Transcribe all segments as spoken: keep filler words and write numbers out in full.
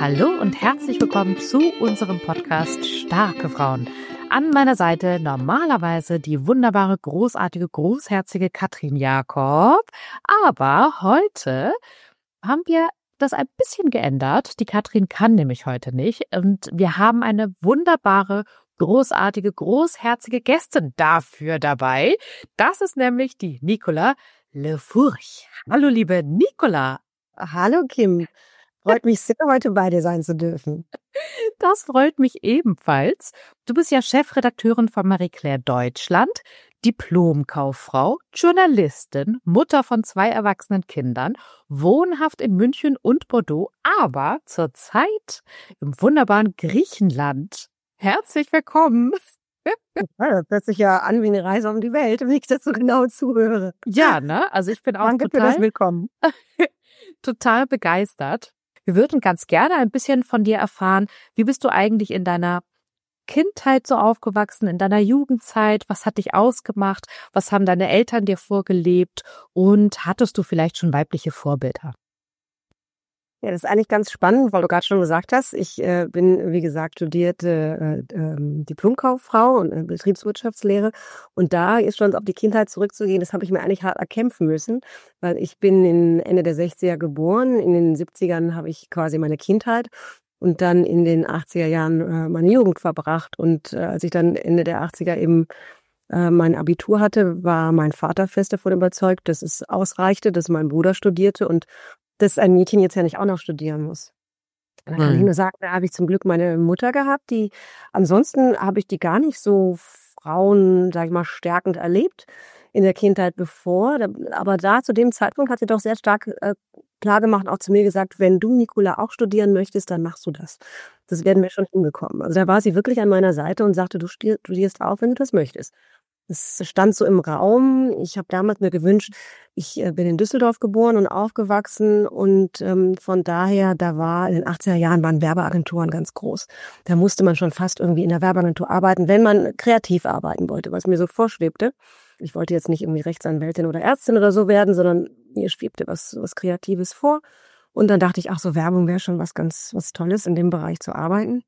Hallo und herzlich willkommen zu unserem Podcast Starke Frauen. An meiner Seite normalerweise die wunderbare, großartige, großherzige Katrin Jakob. Aber heute haben wir das ein bisschen geändert. Die Katrin kann nämlich heute nicht. Und wir haben eine wunderbare, großartige, großherzige Gästin dafür dabei. Das ist nämlich die Nicola Le Furch. Hallo, liebe Nicola. Hallo, Kim. Freut mich sehr, heute bei dir sein zu dürfen. Das freut mich ebenfalls. Du bist ja Chefredakteurin von Marie Claire Deutschland, Diplomkauffrau, Journalistin, Mutter von zwei erwachsenen Kindern, wohnhaft in München und Bordeaux, aber zurzeit im wunderbaren Griechenland. Herzlich willkommen. Ja, das hört sich ja an wie eine Reise um die Welt, wenn ich das so genau zuhöre. Ja, ne? Also ich bin auch Danke total, für das Willkommen. total begeistert. Wir würden ganz gerne ein bisschen von dir erfahren. Wie bist du eigentlich in deiner Kindheit so aufgewachsen, in deiner Jugendzeit? Was hat dich ausgemacht? Was haben deine Eltern dir vorgelebt? Und hattest du vielleicht schon weibliche Vorbilder? Ja, das ist eigentlich ganz spannend, weil du gerade schon gesagt hast, ich äh, bin, wie gesagt, studierte äh, äh, Diplomkauffrau und äh, Betriebswirtschaftslehre. Und da ist schon auf die Kindheit zurückzugehen, das habe ich mir eigentlich hart erkämpfen müssen, weil ich bin in Ende der sechziger geboren, in den siebzigern habe ich quasi meine Kindheit und dann in den achtziger Jahren äh, meine Jugend verbracht. Und äh, als ich dann Ende der achtziger eben äh, mein Abitur hatte, war mein Vater fest davon überzeugt, dass es ausreichte, dass mein Bruder studierte und dass ein Mädchen jetzt ja nicht auch noch studieren muss. Und dann kann Hm. ich nur sagen, da habe ich zum Glück meine Mutter gehabt, die, ansonsten habe ich die gar nicht so Frauen, sag ich mal, stärkend erlebt in der Kindheit bevor. Aber da, zu dem Zeitpunkt, hat sie doch sehr stark äh, klar gemacht, auch zu mir gesagt, wenn du, Nicola, auch studieren möchtest, dann machst du das. Das werden wir schon hinbekommen. Also da war sie wirklich an meiner Seite und sagte, du studierst auch, wenn du das möchtest. Es stand so im Raum. Ich habe damals mir gewünscht, ich äh, bin in Düsseldorf geboren und aufgewachsen und ähm, von daher, da war in den achtziger Jahren waren Werbeagenturen ganz groß. Da musste man schon fast irgendwie in der Werbeagentur arbeiten, wenn man kreativ arbeiten wollte, was mir so vorschwebte. Ich wollte jetzt nicht irgendwie Rechtsanwältin oder Ärztin oder so werden, sondern mir schwebte was, was Kreatives vor. Und dann dachte ich, ach so, Werbung wäre schon was ganz was Tolles, in dem Bereich zu arbeiten.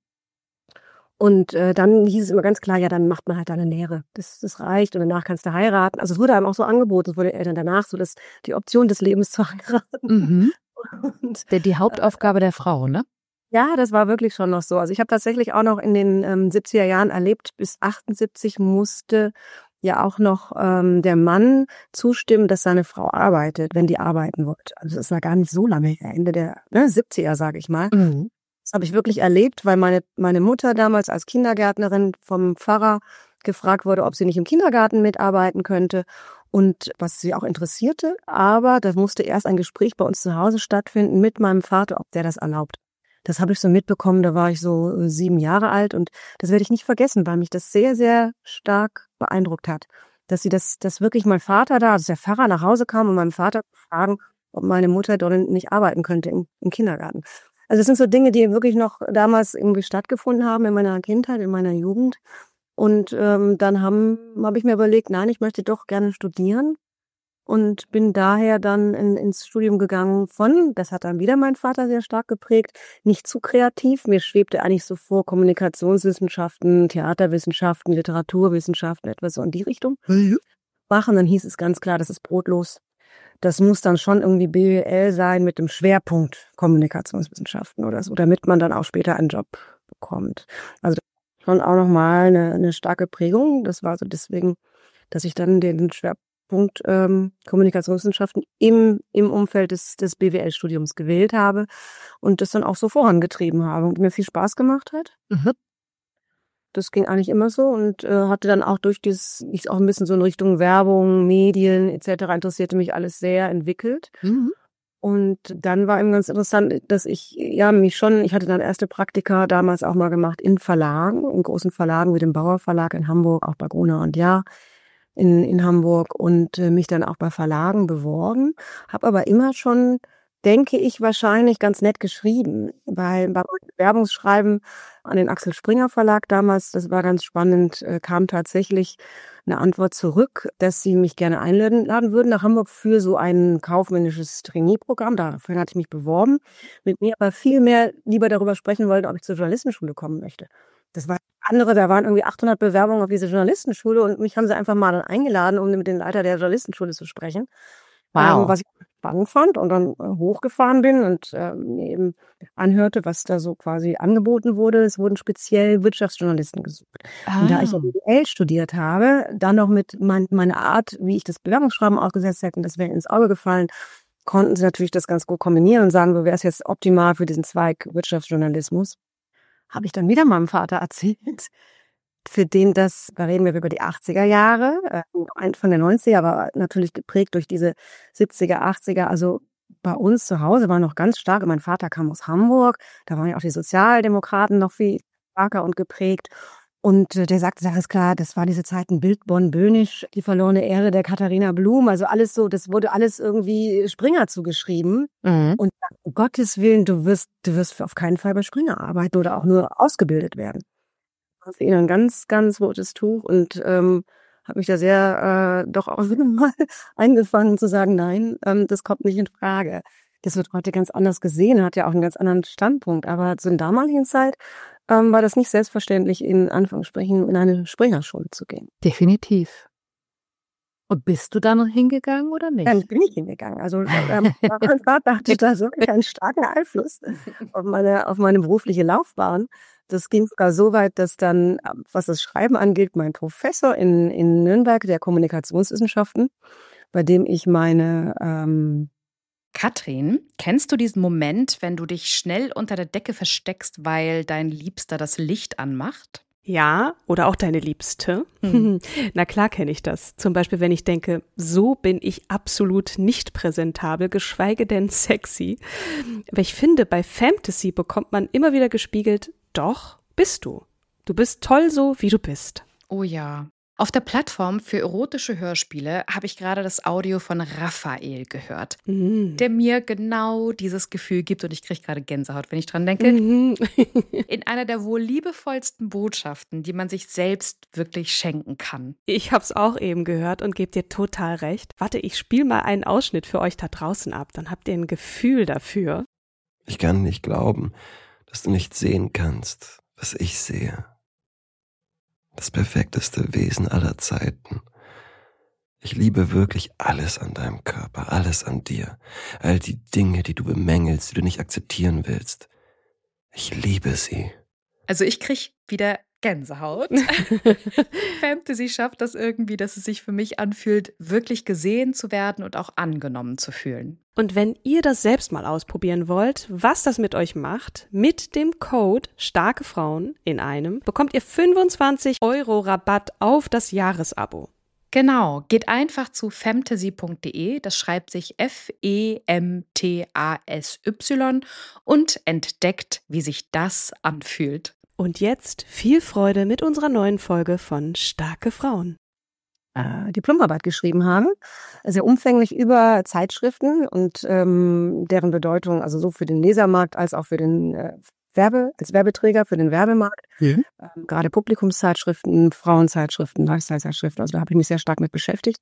Und äh, dann hieß es immer ganz klar, ja, dann macht man halt eine Lehre. Das, das reicht und danach kannst du heiraten. Also es wurde einem auch so angeboten, es wurde den Eltern danach so das, die Option des Lebens zu heiraten. Mhm. Und, Die, die Hauptaufgabe der Frau, ne? ja, das war wirklich schon noch so. Also ich habe tatsächlich auch noch in den ähm, siebziger Jahren erlebt, bis achtundsiebzig musste ja auch noch ähm, der Mann zustimmen, dass seine Frau arbeitet, wenn die arbeiten wollte. Also das war gar nicht so lange her, Ende der ne, siebziger, sage ich mal. Mhm. Das habe ich wirklich erlebt, weil meine, meine Mutter damals als Kindergärtnerin vom Pfarrer gefragt wurde, ob sie nicht im Kindergarten mitarbeiten könnte und was sie auch interessierte. Aber da musste erst ein Gespräch bei uns zu Hause stattfinden mit meinem Vater, ob der das erlaubt. Das habe ich so mitbekommen, da war ich so sieben Jahre alt und das werde ich nicht vergessen, weil mich das sehr, sehr stark beeindruckt hat. Dass sie das, dass wirklich mein Vater da, also der Pfarrer nach Hause kam und meinem Vater fragen, ob meine Mutter dort nicht arbeiten könnte im, im Kindergarten. Also das sind so Dinge, die wirklich noch damals irgendwie stattgefunden haben in meiner Kindheit, in meiner Jugend. Und ähm, dann haben habe ich mir überlegt, nein, ich möchte doch gerne studieren und bin daher dann in, ins Studium gegangen von, das hat dann wieder mein Vater sehr stark geprägt, nicht zu kreativ. Mir schwebte eigentlich so vor Kommunikationswissenschaften, Theaterwissenschaften, Literaturwissenschaften, etwas so in die Richtung machen. Dann hieß es ganz klar, das ist brotlos. Das muss dann schon irgendwie B W L sein mit dem Schwerpunkt Kommunikationswissenschaften oder so, damit man dann auch später einen Job bekommt. Also schon auch nochmal eine, eine starke Prägung. Das war so deswegen, dass ich dann den Schwerpunkt ähm, Kommunikationswissenschaften im, im Umfeld des, des B W L-Studiums gewählt habe und das dann auch so vorangetrieben habe und mir viel Spaß gemacht hat. Mhm. Das ging eigentlich immer so und äh, hatte dann auch durch dieses, ich auch ein bisschen so in Richtung Werbung, Medien et cetera interessierte mich alles sehr entwickelt. Mhm. Und dann war eben ganz interessant, dass ich ja mich schon, ich hatte dann erste Praktika damals auch mal gemacht in Verlagen, in großen Verlagen wie dem Bauer Verlag in Hamburg, auch bei Gruner und Jahr in in Hamburg und äh, mich dann auch bei Verlagen beworben, habe aber immer schon, denke ich, wahrscheinlich ganz nett geschrieben, weil beim Werbungsschreiben an den Axel Springer Verlag damals, das war ganz spannend, äh, kam tatsächlich eine Antwort zurück, dass sie mich gerne einladen laden würden nach Hamburg für so ein kaufmännisches Trainee-Programm. Dafür hatte ich mich beworben, mit mir aber viel mehr lieber darüber sprechen wollten, ob ich zur Journalistenschule kommen möchte. Das war andere, da waren irgendwie achthundert Bewerbungen auf diese Journalistenschule und mich haben sie einfach mal dann eingeladen, um mit dem Leiter der Journalistenschule zu sprechen. Wow. Ähm, was ich spannend fand und dann äh, hochgefahren bin und ähm, mir eben anhörte, was da so quasi angeboten wurde. Es wurden speziell Wirtschaftsjournalisten gesucht. Ah. Und da ich ja B W L studiert habe, dann noch mit mein, meiner Art, wie ich das Bewerbungsschreiben aufgesetzt hätte, das wäre ins Auge gefallen, konnten sie natürlich das ganz gut kombinieren und sagen, so wäre es jetzt optimal für diesen Zweig Wirtschaftsjournalismus. Habe ich dann wieder meinem Vater erzählt, für den das, da reden wir über die achtziger Jahre, äh, Anfang der neunziger, aber natürlich geprägt durch diese siebziger, achtziger, also bei uns zu Hause war noch ganz stark, mein Vater kam aus Hamburg, da waren ja auch die Sozialdemokraten noch viel stärker und geprägt. Und äh, der sagte, alles klar, das war diese Zeiten Bild Bonn-Böhnisch, die verlorene Ehre der Katharina Blum, also alles so, das wurde alles irgendwie Springer zugeschrieben. Mhm. Und um Gottes Willen, du wirst, du wirst auf keinen Fall bei Springer arbeiten oder auch nur ausgebildet werden. Das war für ihn ein ganz, ganz rotes Tuch und ähm, habe mich da sehr äh, doch auch wieder mal eingefangen zu sagen, nein, ähm, das kommt nicht in Frage. Das wird heute ganz anders gesehen, hat ja auch einen ganz anderen Standpunkt. Aber zur damaligen Zeit ähm, war das nicht selbstverständlich, in Anführungsstrichen in eine Springerschule zu gehen. Definitiv. Und bist du da noch hingegangen oder nicht? Dann bin ich hingegangen. Also ähm, mein Vater hatte da wirklich einen starken Einfluss auf meine, auf meine berufliche Laufbahn. Das ging sogar so weit, dass dann, was das Schreiben angeht, mein Professor in, in Nürnberg der Kommunikationswissenschaften, bei dem ich meine... Ähm, Katrin, kennst du diesen Moment, wenn du dich schnell unter der Decke versteckst, weil dein Liebster das Licht anmacht? Ja, oder auch deine Liebste. Hm. Na klar kenne ich das. Zum Beispiel, wenn ich denke, so bin ich absolut nicht präsentabel, geschweige denn sexy. Aber ich finde, bei Fantasy bekommt man immer wieder gespiegelt, doch, bist du. Du bist toll so, wie du bist. Oh ja. Auf der Plattform für erotische Hörspiele habe ich gerade das Audio von Raphael gehört, Mhm. der mir genau dieses Gefühl gibt und ich kriege gerade Gänsehaut, wenn ich dran denke. Mhm. In einer der wohl liebevollsten Botschaften, die man sich selbst wirklich schenken kann. Ich hab's auch eben gehört und gebe dir total recht. Warte, ich spiele mal einen Ausschnitt für euch da draußen ab, dann habt ihr ein Gefühl dafür. Ich kann nicht glauben, dass du nicht sehen kannst, was ich sehe. Das perfekteste Wesen aller Zeiten. Ich liebe wirklich alles an deinem Körper, alles an dir. All die Dinge, die du bemängelst, die du nicht akzeptieren willst. Ich liebe sie. Also ich kriege wieder Gänsehaut. Fantasy schafft das irgendwie, dass es sich für mich anfühlt, wirklich gesehen zu werden und auch angenommen zu fühlen. Und wenn ihr das selbst mal ausprobieren wollt, was das mit euch macht, mit dem Code Starke Frauen in einem bekommt ihr fünfundzwanzig Euro Rabatt auf das Jahresabo. Genau, geht einfach zu femtasy punkt de, das schreibt sich F E M T A S Y und entdeckt, wie sich das anfühlt. Und jetzt viel Freude mit unserer neuen Folge von Starke Frauen. äh, Diplomarbeit geschrieben habe, sehr umfänglich über Zeitschriften und ähm, deren Bedeutung, also so für den Lesermarkt als auch für den äh, Werbe, als Werbeträger für den Werbemarkt. Mhm. Ähm, gerade Publikumszeitschriften, Frauenzeitschriften, Lifestyle-Zeitschriften, also da habe ich mich sehr stark mit beschäftigt.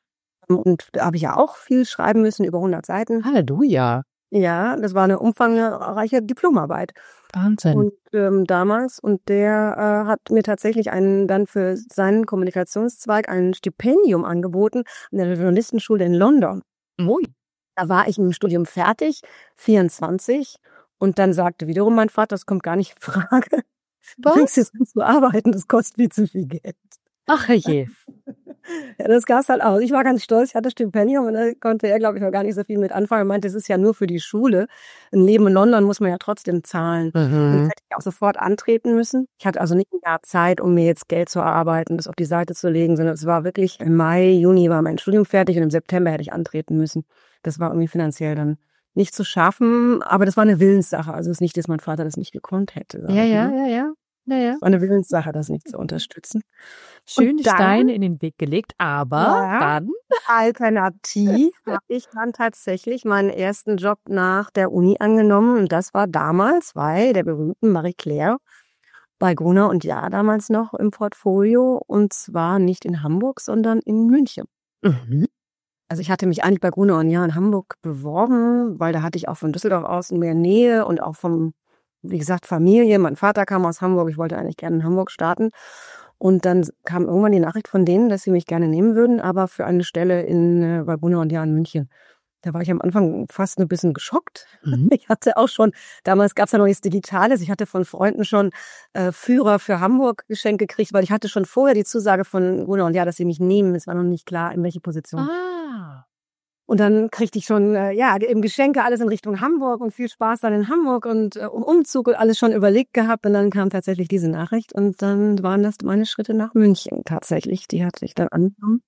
Und da habe ich ja auch viel schreiben müssen, über hundert Seiten. Halleluja. Ja, das war eine umfangreiche Diplomarbeit. Wahnsinn. Und ähm, damals, und der äh, hat mir tatsächlich einen dann für seinen Kommunikationszweig ein Stipendium angeboten an der Journalistenschule in London. Ui. Da war ich im Studium fertig, vierundzwanzig, und dann sagte wiederum mein Vater, das kommt gar nicht in Frage. Du Was? fängst jetzt an zu arbeiten, das kostet viel zu viel Geld. Ach je. Ja, das gab's halt auch. Ich war ganz stolz, ich hatte Stipendium und da konnte er, glaube ich, noch gar nicht so viel mit anfangen. Er meinte, das ist ja nur für die Schule. Ein Leben in London muss man ja trotzdem zahlen. Und das Mhm. hätte ich auch sofort antreten müssen. Ich hatte also nicht ein Jahr Zeit, um mir jetzt Geld zu erarbeiten, das auf die Seite zu legen, sondern es war wirklich im Mai, Juni war mein Studium fertig und im September hätte ich antreten müssen. Das war irgendwie finanziell dann nicht zu schaffen, aber das war eine Willenssache. Also es ist nicht, dass mein Vater das nicht gekonnt hätte. sag Ja, ich ja, mal. ja, ja. Ja, ja. Es war eine Willenssache, das nicht zu unterstützen. Schöne Und dann- Steine in den Weg gelegt, aber Ja. dann. Alternativ habe ich dann tatsächlich meinen ersten Job nach der Uni angenommen und das war damals bei der berühmten Marie Claire bei Gruner und Jahr damals noch im Portfolio und zwar nicht in Hamburg, sondern in München. Mhm. Also ich hatte mich eigentlich bei Gruner und Jahr in Hamburg beworben, weil da hatte ich auch von Düsseldorf aus mehr Nähe und auch vom, wie gesagt, Familie. Mein Vater kam aus Hamburg, ich wollte eigentlich gerne in Hamburg starten. Und dann kam irgendwann die Nachricht von denen, dass sie mich gerne nehmen würden, aber für eine Stelle in, äh, bei Gruner und Jahr in München. Da war ich am Anfang fast ein bisschen geschockt. Mhm. Ich hatte auch schon, damals gab es ja noch nichts Digitales, ich hatte von Freunden schon äh, Führer für Hamburg geschenkt gekriegt, weil ich hatte schon vorher die Zusage von Gruner und Jahr, dass sie mich nehmen. Es war noch nicht klar, in welche Position. Ah. Und dann kriegte ich schon, äh, ja, eben Geschenke, alles in Richtung Hamburg und viel Spaß dann in Hamburg und äh, um Umzug und alles schon überlegt gehabt. Und dann kam tatsächlich diese Nachricht und dann waren das meine Schritte nach München tatsächlich. Die hatte ich dann angenommen.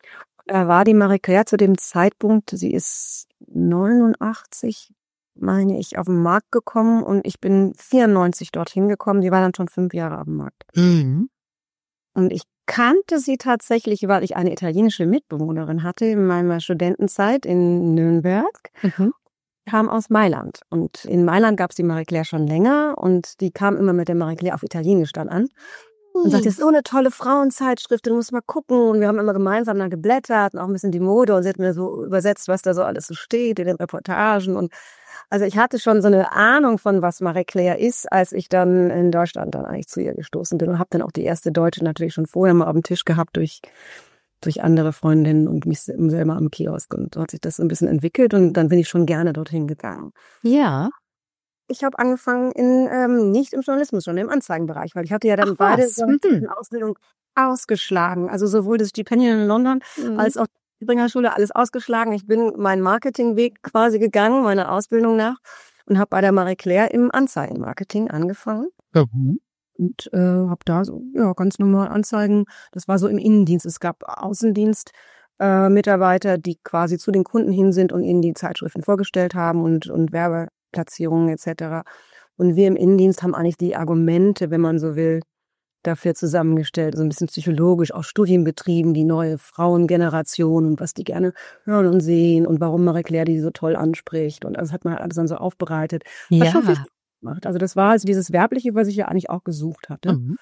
Da war die Marie Claire zu dem Zeitpunkt, sie ist neunundachtzig, meine ich, auf den Markt gekommen und ich bin vierundneunzig dorthin gekommen. Die war dann schon fünf Jahre auf dem Markt. Mhm. Und ich kannte sie tatsächlich, weil ich eine italienische Mitbewohnerin hatte in meiner Studentenzeit in Nürnberg. Mhm. Kam aus Mailand. Und in Mailand gab es die Marie Claire schon länger und die kam immer mit der Marie Claire auf Italienisch dann an. Und sagte, das ist so eine tolle Frauenzeitschrift, du musst mal gucken. Und wir haben immer gemeinsam dann geblättert und auch ein bisschen die Mode und sie hat mir so übersetzt, was da so alles so steht in den Reportagen. Und also ich hatte schon so eine Ahnung von, was Marie Claire ist, als ich dann in Deutschland dann eigentlich zu ihr gestoßen bin und habe dann auch die erste Deutsche natürlich schon vorher mal auf dem Tisch gehabt durch durch andere Freundinnen und mich selber am Kiosk. Und so hat sich das so ein bisschen entwickelt und dann bin ich schon gerne dorthin gegangen. Ja. Ich habe angefangen in ähm, nicht im Journalismus, sondern im Anzeigenbereich, weil ich hatte ja dann Ach, beide was? so Mhm. eine Ausbildung ausgeschlagen. Also sowohl das Stipendium in London Mhm. als auch die Bringerschule, alles ausgeschlagen. Ich bin meinen Marketingweg quasi gegangen, meiner Ausbildung nach und habe bei der Marie Claire im Anzeigenmarketing angefangen. Mhm. Und äh, habe da so ja ganz normal Anzeigen. Das war so im Innendienst. Es gab Außendienst. Äh, Mitarbeiter, die quasi zu den Kunden hin sind und ihnen die Zeitschriften vorgestellt haben und, und Werbeplatzierungen et cetera. Und wir im Innendienst haben eigentlich die Argumente, wenn man so will, dafür zusammengestellt, so ein bisschen psychologisch, auch Studien betrieben, die neue Frauengeneration und was die gerne hören und sehen und warum Marie Claire die so toll anspricht. Und das hat man alles dann so aufbereitet. Hat schon viel Ja. Spaß gemacht. Also das war also dieses Werbliche, was ich ja eigentlich auch gesucht hatte. Mhm.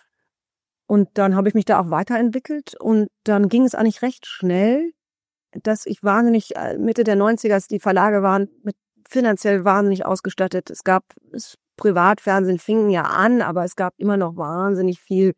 Und dann habe ich mich da auch weiterentwickelt und dann ging es eigentlich recht schnell, dass ich wahnsinnig, äh, Mitte der neunziger, als die Verlage waren mit finanziell wahnsinnig ausgestattet. Es gab, das Privatfernsehen fing ja an, aber es gab immer noch wahnsinnig viel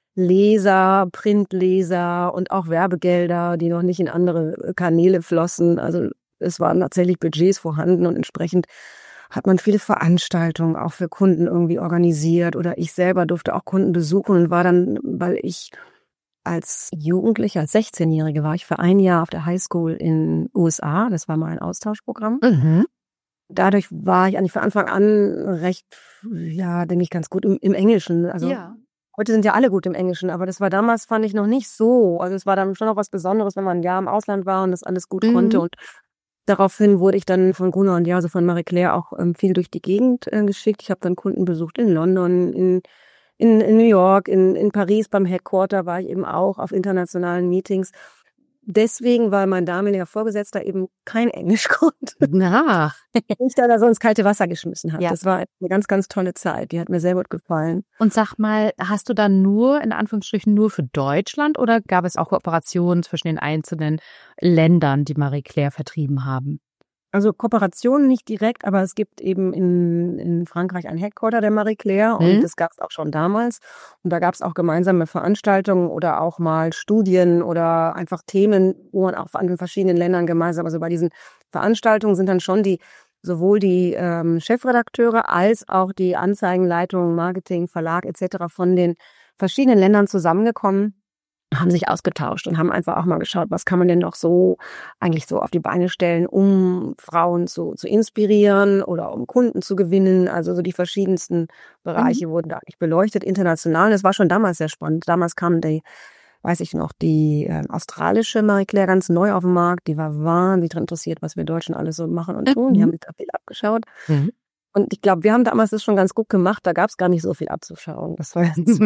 Leser, Printleser und auch Werbegelder, die noch nicht in andere Kanäle flossen. Also es waren tatsächlich Budgets vorhanden und entsprechend hat man viele Veranstaltungen auch für Kunden irgendwie organisiert oder ich selber durfte auch Kunden besuchen und war dann, weil ich als Jugendliche, als sechzehnjährige war ich für ein Jahr auf der Highschool in U S A, das war mal ein Austauschprogramm. Mhm. Dadurch war ich eigentlich von Anfang an recht, ja, denke ich, ganz gut im, im Englischen. Also Ja. heute sind ja alle gut im Englischen, aber das war damals, fand ich, noch nicht so. Also es war dann schon noch was Besonderes, wenn man ein Jahr im Ausland war und das alles gut Mhm. konnte und daraufhin wurde ich dann von Gruner und Jahr, also von Marie Claire, auch ähm, viel durch die Gegend äh, geschickt. Ich habe dann Kunden besucht in London, in, in, in New York, in, in Paris beim Headquarter war ich eben auch auf internationalen Meetings. Deswegen, weil mein damaliger Vorgesetzter eben kein Englisch konnte, Na. mich da so ins kalte Wasser geschmissen hat. Ja. Das war eine ganz, ganz tolle Zeit. Die hat mir sehr gut gefallen. Und sag mal, hast du dann nur, in Anführungsstrichen, nur für Deutschland oder gab es auch Kooperationen zwischen den einzelnen Ländern, die Marie Claire vertrieben haben? Also Kooperationen nicht direkt, aber es gibt eben in, in Frankreich ein Headquarter der Marie Claire und Mhm. das gab es auch schon damals. Und da gab es auch gemeinsame Veranstaltungen oder auch mal Studien oder einfach Themen, wo man auch an den verschiedenen Ländern gemeinsam, also bei diesen Veranstaltungen sind dann schon die sowohl die ähm, Chefredakteure als auch die Anzeigenleitung, Marketing, Verlag et cetera von den verschiedenen Ländern zusammengekommen, haben sich ausgetauscht und haben einfach auch mal geschaut, was kann man denn doch so eigentlich so auf die Beine stellen, um Frauen zu, zu inspirieren oder um Kunden zu gewinnen. Also so die verschiedensten Bereiche mhm. wurden da eigentlich beleuchtet, international. Und das war schon damals sehr spannend. Damals kam die, weiß ich noch, die äh, australische Marie Claire ganz neu auf den Markt. Die war wahnsinnig daran interessiert, was wir Deutschen alles so machen und tun. Mhm. Die haben sich da viel abgeschaut. Mhm. Und ich glaube, wir haben damals das schon ganz gut gemacht. Da gab es gar nicht so viel abzuschauen. Das war jetzt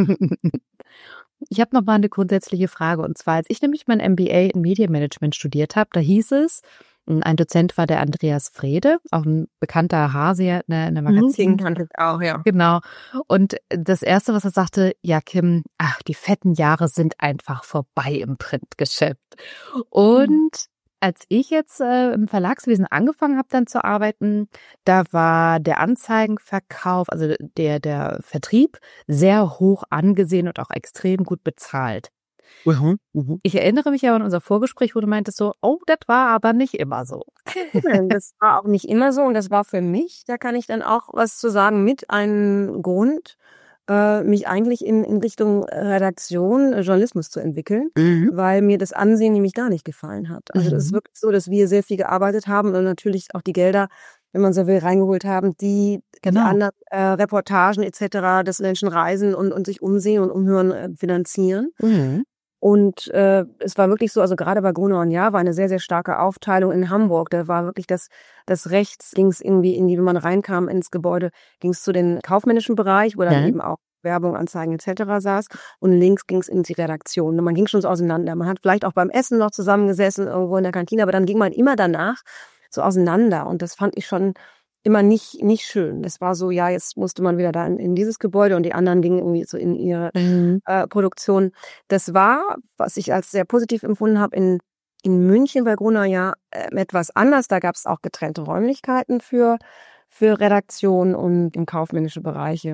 Ich habe noch mal eine grundsätzliche Frage. Und zwar, als ich nämlich mein M B A in Medienmanagement studiert habe, da hieß es, Ein Dozent war der Andreas Frede, auch ein bekannter Hase in der, in der Magazin. Den kannte ich auch, ja. Genau. Und das Erste, was er sagte, ja Kim, ach, die fetten Jahre sind einfach vorbei im Printgeschäft. Und mhm. als ich jetzt äh, im Verlagswesen angefangen habe, dann zu arbeiten, da war der Anzeigenverkauf, also der, der Vertrieb, sehr hoch angesehen und auch extrem gut bezahlt. Mhm. Mhm. Ich erinnere mich aber an unser Vorgespräch, wo du meintest so, oh, das war aber nicht immer so. Das war auch nicht immer so und das war für mich, da kann ich dann auch was zu sagen, mit einem Grund, äh, mich eigentlich in, in Richtung Redaktion, äh, Journalismus zu entwickeln, mhm. weil mir das Ansehen nämlich gar nicht gefallen hat. Also mhm. das ist wirklich so, dass wir sehr viel gearbeitet haben und natürlich auch die Gelder, wenn man so will, reingeholt haben, die, genau. die anderen äh, Reportagen et cetera, dass Menschen reisen und, und sich umsehen und umhören, äh, finanzieren. Mhm. Und äh, es war wirklich so, also gerade bei Gruner und Jahr war eine sehr, sehr starke Aufteilung in Hamburg. Da war wirklich das, das rechts ging es irgendwie in die, wenn man reinkam ins Gebäude, ging es zu den kaufmännischen Bereich, wo dann ja. eben auch Werbung, Anzeigen et cetera saß. Und links ging es in die Redaktion. Und man ging schon so auseinander. Man hat vielleicht auch beim Essen noch zusammengesessen, irgendwo in der Kantine, aber dann ging man immer danach so auseinander. Und das fand ich schon immer nicht nicht schön. Das war so, ja, jetzt musste man wieder da in, in dieses Gebäude und die anderen gingen irgendwie so in ihre mhm. äh, Produktion. Das war, was ich als sehr positiv empfunden habe, in in München bei Gruner ja äh, etwas anders. Da gab es auch getrennte Räumlichkeiten für für Redaktion und in kaufmännische Bereiche.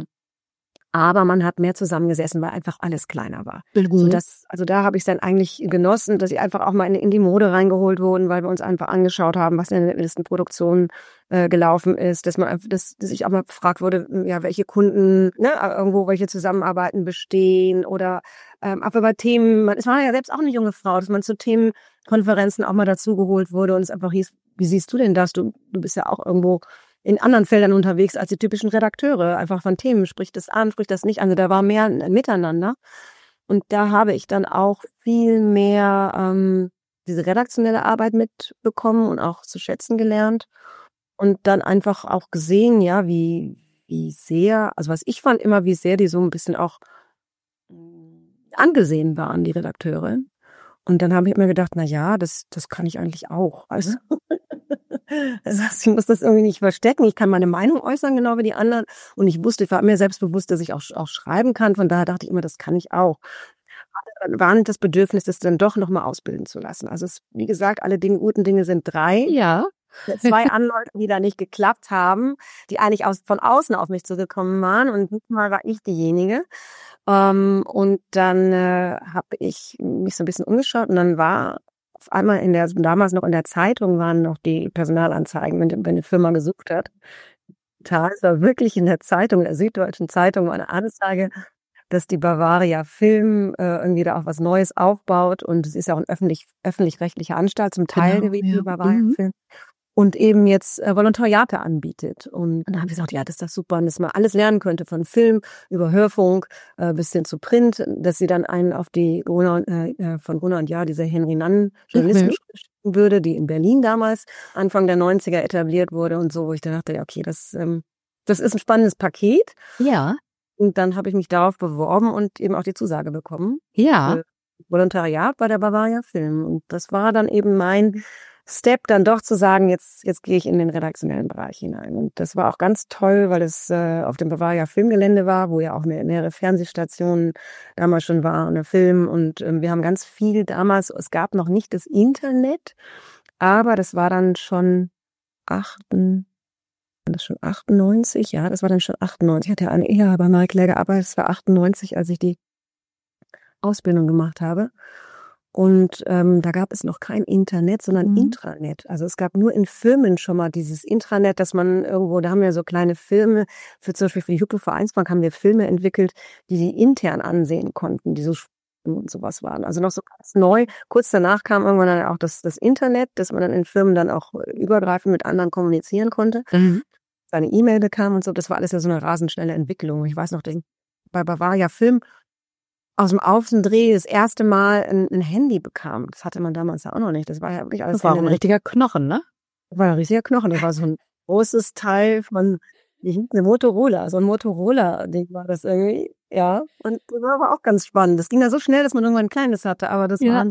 Aber man hat mehr zusammengesessen, weil einfach alles kleiner war. Mhm. So das, also da habe ich es dann eigentlich genossen, dass sie einfach auch mal in, in die Mode reingeholt wurden, weil wir uns einfach angeschaut haben, was in der letzten Produktion äh, gelaufen ist, dass man, dass, dass ich auch mal gefragt wurde, ja, welche Kunden, ne, irgendwo welche Zusammenarbeiten bestehen oder ähm, aber bei Themen, man, es war ja selbst auch eine junge Frau, dass man zu Themenkonferenzen auch mal dazugeholt wurde und es einfach hieß, wie siehst du denn das? Du, du bist ja auch irgendwo in anderen Feldern unterwegs als die typischen Redakteure. Einfach von Themen, spricht das an, spricht das nicht an. Also da war mehr ein Miteinander. Und da habe ich dann auch viel mehr ähm, diese redaktionelle Arbeit mitbekommen und auch zu schätzen gelernt. Und dann einfach auch gesehen, ja, wie, wie sehr, also was ich fand immer, wie sehr die so ein bisschen auch angesehen waren, die Redakteure. Und dann habe ich mir gedacht, na ja, das, das kann ich eigentlich auch. Also, das heißt, ich muss das irgendwie nicht verstecken. Ich kann meine Meinung äußern, genau wie die anderen. Und ich wusste, ich war mir selbstbewusst, dass ich auch, auch schreiben kann. Von daher dachte ich immer, das kann ich auch. Dann war das Bedürfnis, das dann doch nochmal ausbilden zu lassen. Also es, wie gesagt, alle Dinge, guten Dinge sind drei. Ja. Zwei Anläufe, die da nicht geklappt haben, die eigentlich aus, von außen auf mich zugekommen waren. Und diesmal war ich diejenige. Um, und dann äh, habe ich mich so ein bisschen umgeschaut und dann war auf einmal in der, damals noch in der Zeitung waren noch die Personalanzeigen, wenn, wenn eine Firma gesucht hat. Es war wirklich in der Zeitung, in der Süddeutschen Zeitung, war eine Anzeige, dass die Bavaria Film äh, irgendwie da auch was Neues aufbaut und es ist ja auch eine öffentlich, öffentlich-rechtliche Anstalt zum Teil genau, gewesen, ja. die Bavaria mhm. Film. Und eben jetzt äh, Volontariate anbietet. Und dann habe ich gesagt, ja, das ist das super, und dass man alles lernen könnte, von Film über Hörfunk äh, bis hin zu Print, dass sie dann einen auf die Gruner, äh, von Gruner und Jahr, diese Henry Nann Journalismus mhm. schicken würde, die in Berlin damals Anfang der neunziger etabliert wurde und so, wo ich dann dachte, ja, okay, das, ähm, das ist ein spannendes Paket. Ja. Und dann habe ich mich darauf beworben und eben auch die Zusage bekommen. Ja. Volontariat bei der Bavaria Film. Und das war dann eben mein Step, dann doch zu sagen, jetzt jetzt gehe ich in den redaktionellen Bereich hinein. Und das war auch ganz toll, weil es äh, auf dem Bavaria Filmgelände war, wo ja auch mehr, mehrere Fernsehstationen damals schon waren, der Film. Und ähm, wir haben ganz viel damals, es gab noch nicht das Internet, aber das war dann schon achten, das schon achtundneunzig, ja, das war dann schon achtundneunzig. Ich hatte ja eine Ehe bei Marek Läger, aber es war achtundneunzig, als ich die Ausbildung gemacht habe. Und ähm, da gab es noch kein Internet, sondern mhm. Intranet. Also es gab nur in Firmen schon mal dieses Intranet, dass man irgendwo, da haben wir so kleine Filme, für zum Beispiel für die Hypo Vereinsbank haben wir Filme entwickelt, die sie intern ansehen konnten, die so und sowas waren. Also noch so ganz neu. Kurz danach kam irgendwann dann auch das, das Internet, dass man dann in Firmen dann auch übergreifend mit anderen kommunizieren konnte. Mhm. Seine E-Mail bekam und so. Das war alles ja so eine rasend schnelle Entwicklung. Ich weiß noch, bei Bavaria Film aus dem Außendreh das erste Mal ein, ein Handy bekam. Das hatte man damals ja auch noch nicht. Das war ja wirklich alles. Das war auch ein richtiger Knochen, ne? Das war ein richtiger Knochen. Das war so ein großes Teil von, eine Motorola, so ein Motorola-Ding war das irgendwie. Ja, und das war aber auch ganz spannend. Das ging ja so schnell, dass man irgendwann ein kleines hatte, aber das ja. waren so die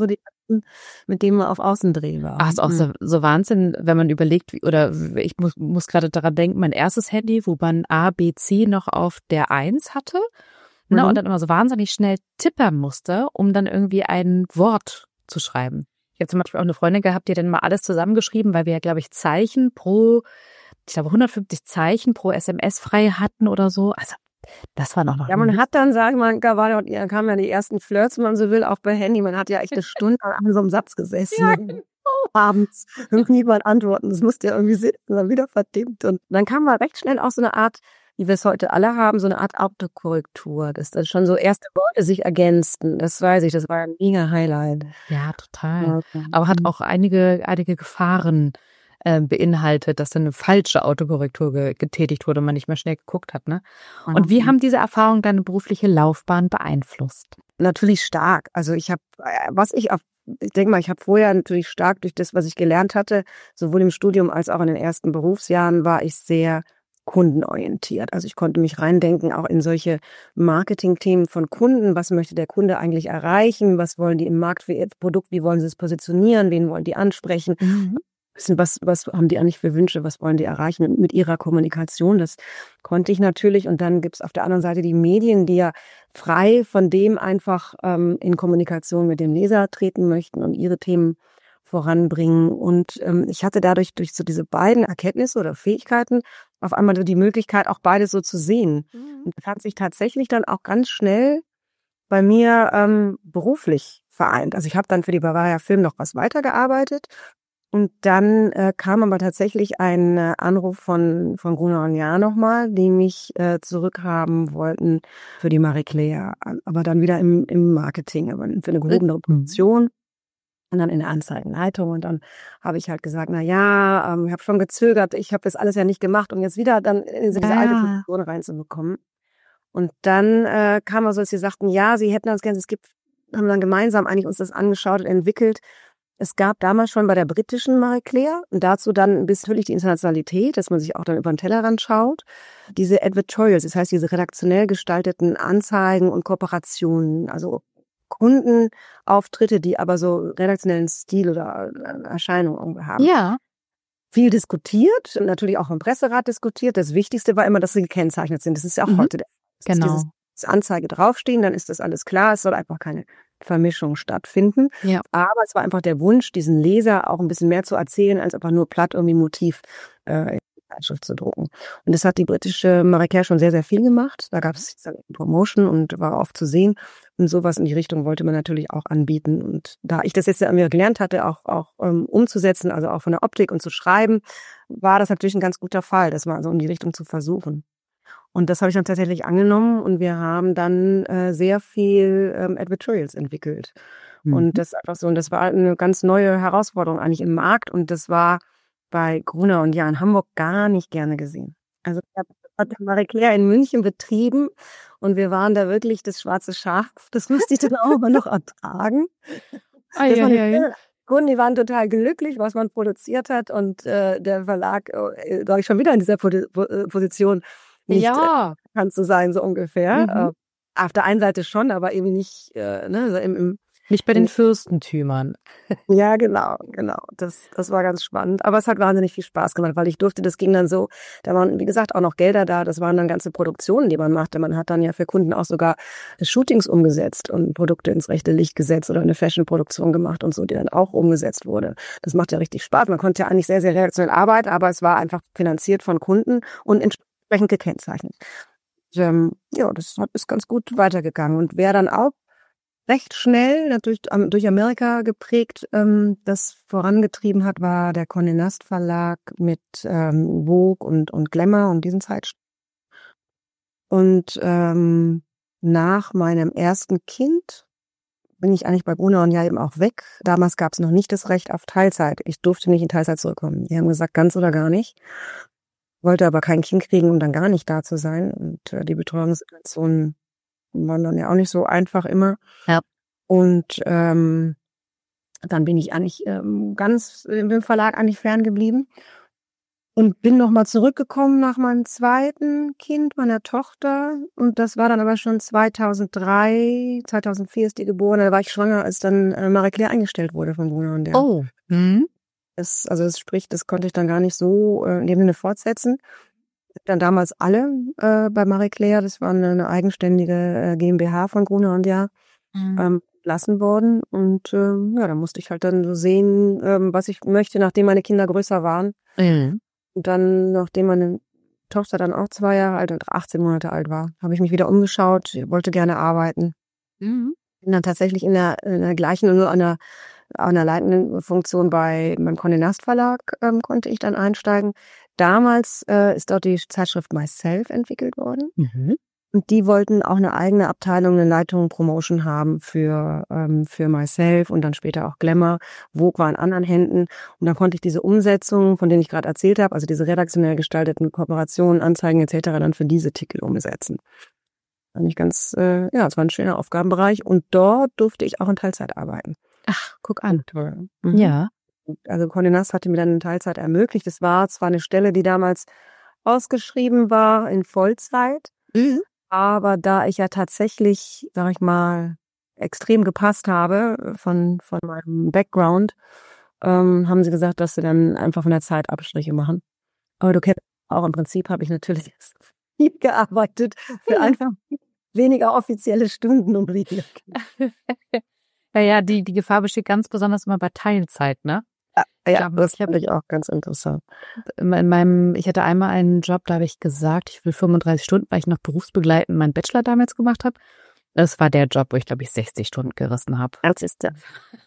mit dem wir auf Außendreh waren. Ach, ist auch so, so Wahnsinn, wenn man überlegt, wie, oder ich muss, muss gerade daran denken, mein erstes Handy, wo man A, B, C noch auf der eins hatte, mhm. ne, und dann immer so wahnsinnig schnell tippern musste, um dann irgendwie ein Wort zu schreiben. Ich habe zum Beispiel auch eine Freundin gehabt, die hat dann mal alles zusammengeschrieben, weil wir ja, glaube ich, Zeichen pro, ich glaube, hundertfünfzig Zeichen pro S M S frei hatten oder so. Also das war noch noch. Ja, man hat dann, sag ich mal, da war, da kamen ja die ersten Flirts, wenn man so will, auch bei Handy. Man hat ja echt eine Stunde an so einem Satz gesessen. Ja, genau. Abends. Niemand antworten. Das musste ja irgendwie sitzen, dann wieder verdimmt. Und dann kam mal recht schnell auch so eine Art, wie wir es heute alle haben, so eine Art Autokorrektur, dass dann schon so erste Worte sich ergänzten. Das weiß ich, das war ein mega Highlight. Ja, total. Okay. Aber hat auch einige, einige Gefahren äh, beinhaltet, dass dann eine falsche Autokorrektur ge- getätigt wurde und man nicht mehr schnell geguckt hat, ne? Und mhm. wie haben diese Erfahrungen deine berufliche Laufbahn beeinflusst? Natürlich stark. Also ich habe, was ich auf Ich denke mal, ich habe vorher natürlich stark durch das, was ich gelernt hatte, sowohl im Studium als auch in den ersten Berufsjahren, war ich sehr kundenorientiert. Also ich konnte mich reindenken auch in solche Marketing-Themen von Kunden. Was möchte der Kunde eigentlich erreichen? Was wollen die im Markt für ihr Produkt? Wie wollen sie es positionieren? Wen wollen die ansprechen? Mhm. Was, was haben die eigentlich für Wünsche? Was wollen die erreichen mit ihrer Kommunikation? Das konnte ich natürlich. Und dann gibt's auf der anderen Seite die Medien, die ja frei von dem einfach ähm, in Kommunikation mit dem Leser treten möchten und ihre Themen voranbringen. Und ähm, ich hatte dadurch durch so diese beiden Erkenntnisse oder Fähigkeiten auf einmal die Möglichkeit, auch beides so zu sehen. Mhm. Und das hat sich tatsächlich dann auch ganz schnell bei mir ähm, beruflich vereint. Also ich habe dann für die Bavaria Film noch was weitergearbeitet. Und dann äh, kam aber tatsächlich ein äh, Anruf von von Gruner und Jahr nochmal, die mich äh, zurückhaben wollten für die Marie Claire, aber dann wieder im im Marketing, aber für eine gehobenere Position und dann in der Anzeigenleitung. Und dann habe ich halt gesagt, na ja, ähm, ich habe schon gezögert, ich habe das alles ja nicht gemacht, um jetzt wieder dann in diese ja. alte Position reinzubekommen. Und dann äh, kam also, dass sie sagten, ja, sie hätten das gerne, es gibt, haben dann gemeinsam eigentlich uns das angeschaut und entwickelt. Es gab damals schon bei der britischen Marie Claire und dazu dann bis natürlich die Internationalität, dass man sich auch dann über den Tellerrand schaut, diese Advertorials, das heißt diese redaktionell gestalteten Anzeigen und Kooperationen, also Kundenauftritte, die aber so redaktionellen Stil oder Erscheinung haben. Ja. Viel diskutiert, natürlich auch im Presserat diskutiert. Das Wichtigste war immer, dass sie gekennzeichnet sind. Das ist ja auch mhm. heute der Fall. Genau. Dieses Anzeige draufstehen, dann ist das alles klar. Es soll einfach keine Vermischung stattfinden. Ja. Aber es war einfach der Wunsch, diesen Leser auch ein bisschen mehr zu erzählen, als einfach nur platt irgendwie Motiv äh, in die Zeitschrift zu drucken. Und das hat die britische Marie Claire schon sehr, sehr viel gemacht. Da gab es Promotion und war oft zu sehen. Und sowas in die Richtung wollte man natürlich auch anbieten. Und da ich das jetzt an mir gelernt hatte, auch auch ähm, umzusetzen, also auch von der Optik und zu schreiben, war das natürlich ein ganz guter Fall, das mal so in die Richtung zu versuchen. Und das habe ich dann tatsächlich angenommen und wir haben dann äh, sehr viel ähm, Advertorials entwickelt. Mhm. Und das einfach so, und das war eine ganz neue Herausforderung eigentlich im Markt und das war bei Gruner und Jahr in Hamburg gar nicht gerne gesehen. Also ich habe Marie Claire in München betrieben und wir waren da wirklich das schwarze Schaf. Das musste ich dann auch immer noch ertragen. Ah, ja, ja, ja. Kunden, die waren total glücklich, was man produziert hat und äh, der Verlag, äh, glaube ich, schon wieder in dieser Position nicht ja. äh, kannst du sein, so ungefähr. Mhm. Äh, auf der einen Seite schon, aber irgendwie nicht, äh, ne, so im, im Nicht bei den Fürstentümern. Ja, genau, genau. Das, das war ganz spannend. Aber es hat wahnsinnig viel Spaß gemacht, weil ich durfte, das ging dann so, da waren, wie gesagt, auch noch Gelder da. Das waren dann ganze Produktionen, die man machte. Man hat dann ja für Kunden auch sogar Shootings umgesetzt und Produkte ins rechte Licht gesetzt oder eine Fashion-Produktion gemacht und so, die dann auch umgesetzt wurde. Das macht ja richtig Spaß. Man konnte ja eigentlich sehr, sehr redaktionell arbeiten, aber es war einfach finanziert von Kunden und entsprechend gekennzeichnet. Und, ähm, ja, das hat, ist ganz gut weitergegangen. Und wer dann auch recht schnell, natürlich durch Amerika geprägt, ähm, das vorangetrieben hat, war der Condé Nast Verlag mit ähm, Vogue und, und Glamour und diesen Zeitschriften. Und ähm, nach meinem ersten Kind bin ich eigentlich bei Gruner und Jahr eben auch weg. Damals gab es noch nicht das Recht auf Teilzeit. Ich durfte nicht in Teilzeit zurückkommen. Die haben gesagt, ganz oder gar nicht. Wollte aber kein Kind kriegen, um dann gar nicht da zu sein. Und äh, die Betreuungssituation waren dann ja auch nicht so einfach immer. Ja. Und Und bin nochmal zurückgekommen nach meinem zweiten Kind, meiner Tochter. Und das war dann aber schon zweitausenddrei, zweitausendvier ist die geboren. Da war ich schwanger, als dann äh, Marie Claire eingestellt wurde von Gruner und Jahr. Oh. Hm. Das, also das sprich, das konnte ich dann gar nicht so äh, in dem Sinne fortsetzen. Dann damals alle äh, bei Marie Claire, das war eine, eine eigenständige äh, GmbH von Gruner und Jahr, Mhm. ähm, lassen worden. Und ähm, ja, da musste ich halt dann so sehen, ähm, was ich möchte, nachdem meine Kinder größer waren. Mhm. Und dann, nachdem meine Tochter dann auch zwei Jahre alt und achtzehn Monate alt war, habe ich mich wieder umgeschaut, wollte gerne arbeiten. Mhm. Bin dann tatsächlich in der, in der gleichen, nur an einer, an einer leitenden Funktion bei beim Condé Nast Verlag ähm, konnte ich dann einsteigen. Damals äh, ist dort die Zeitschrift Myself entwickelt worden. Mhm. Und die wollten auch eine eigene Abteilung, eine Leitung Promotion haben für ähm, für Myself und dann später auch Glamour. Vogue war in anderen Händen. Und dann konnte ich diese Umsetzung, von denen ich gerade erzählt habe, also diese redaktionell gestalteten Kooperationen, Anzeigen et cetera, dann für diese Titel umsetzen. Fand ich ganz, äh, ja, es war ein schöner Aufgabenbereich. Und dort durfte ich auch in Teilzeit arbeiten. Ach, guck an. Toll. Mhm. Ja. Also Condé Nast hatte mir dann in Teilzeit ermöglicht. Das war zwar eine Stelle, die damals ausgeschrieben war in Vollzeit, Mhm. aber da ich ja tatsächlich, sag ich mal, extrem gepasst habe von von meinem Background, ähm, haben sie gesagt, dass sie dann einfach von der Zeit Abstriche machen. Aber du kennst auch, im Prinzip habe ich natürlich viel gearbeitet für einfach weniger offizielle Stunden und weniger. Ja, ja, die, die Gefahr besteht ganz besonders immer bei Teilzeit, ne? Ja, glaub, das ich hab- fand ich auch ganz interessant. In meinem, ich hatte einmal einen Job, da habe ich gesagt, ich will fünfunddreißig Stunden, weil ich noch berufsbegleitend meinen Bachelor damals gemacht habe. Das war der Job, wo ich, glaube ich, sechzig Stunden gerissen habe. Das ist der.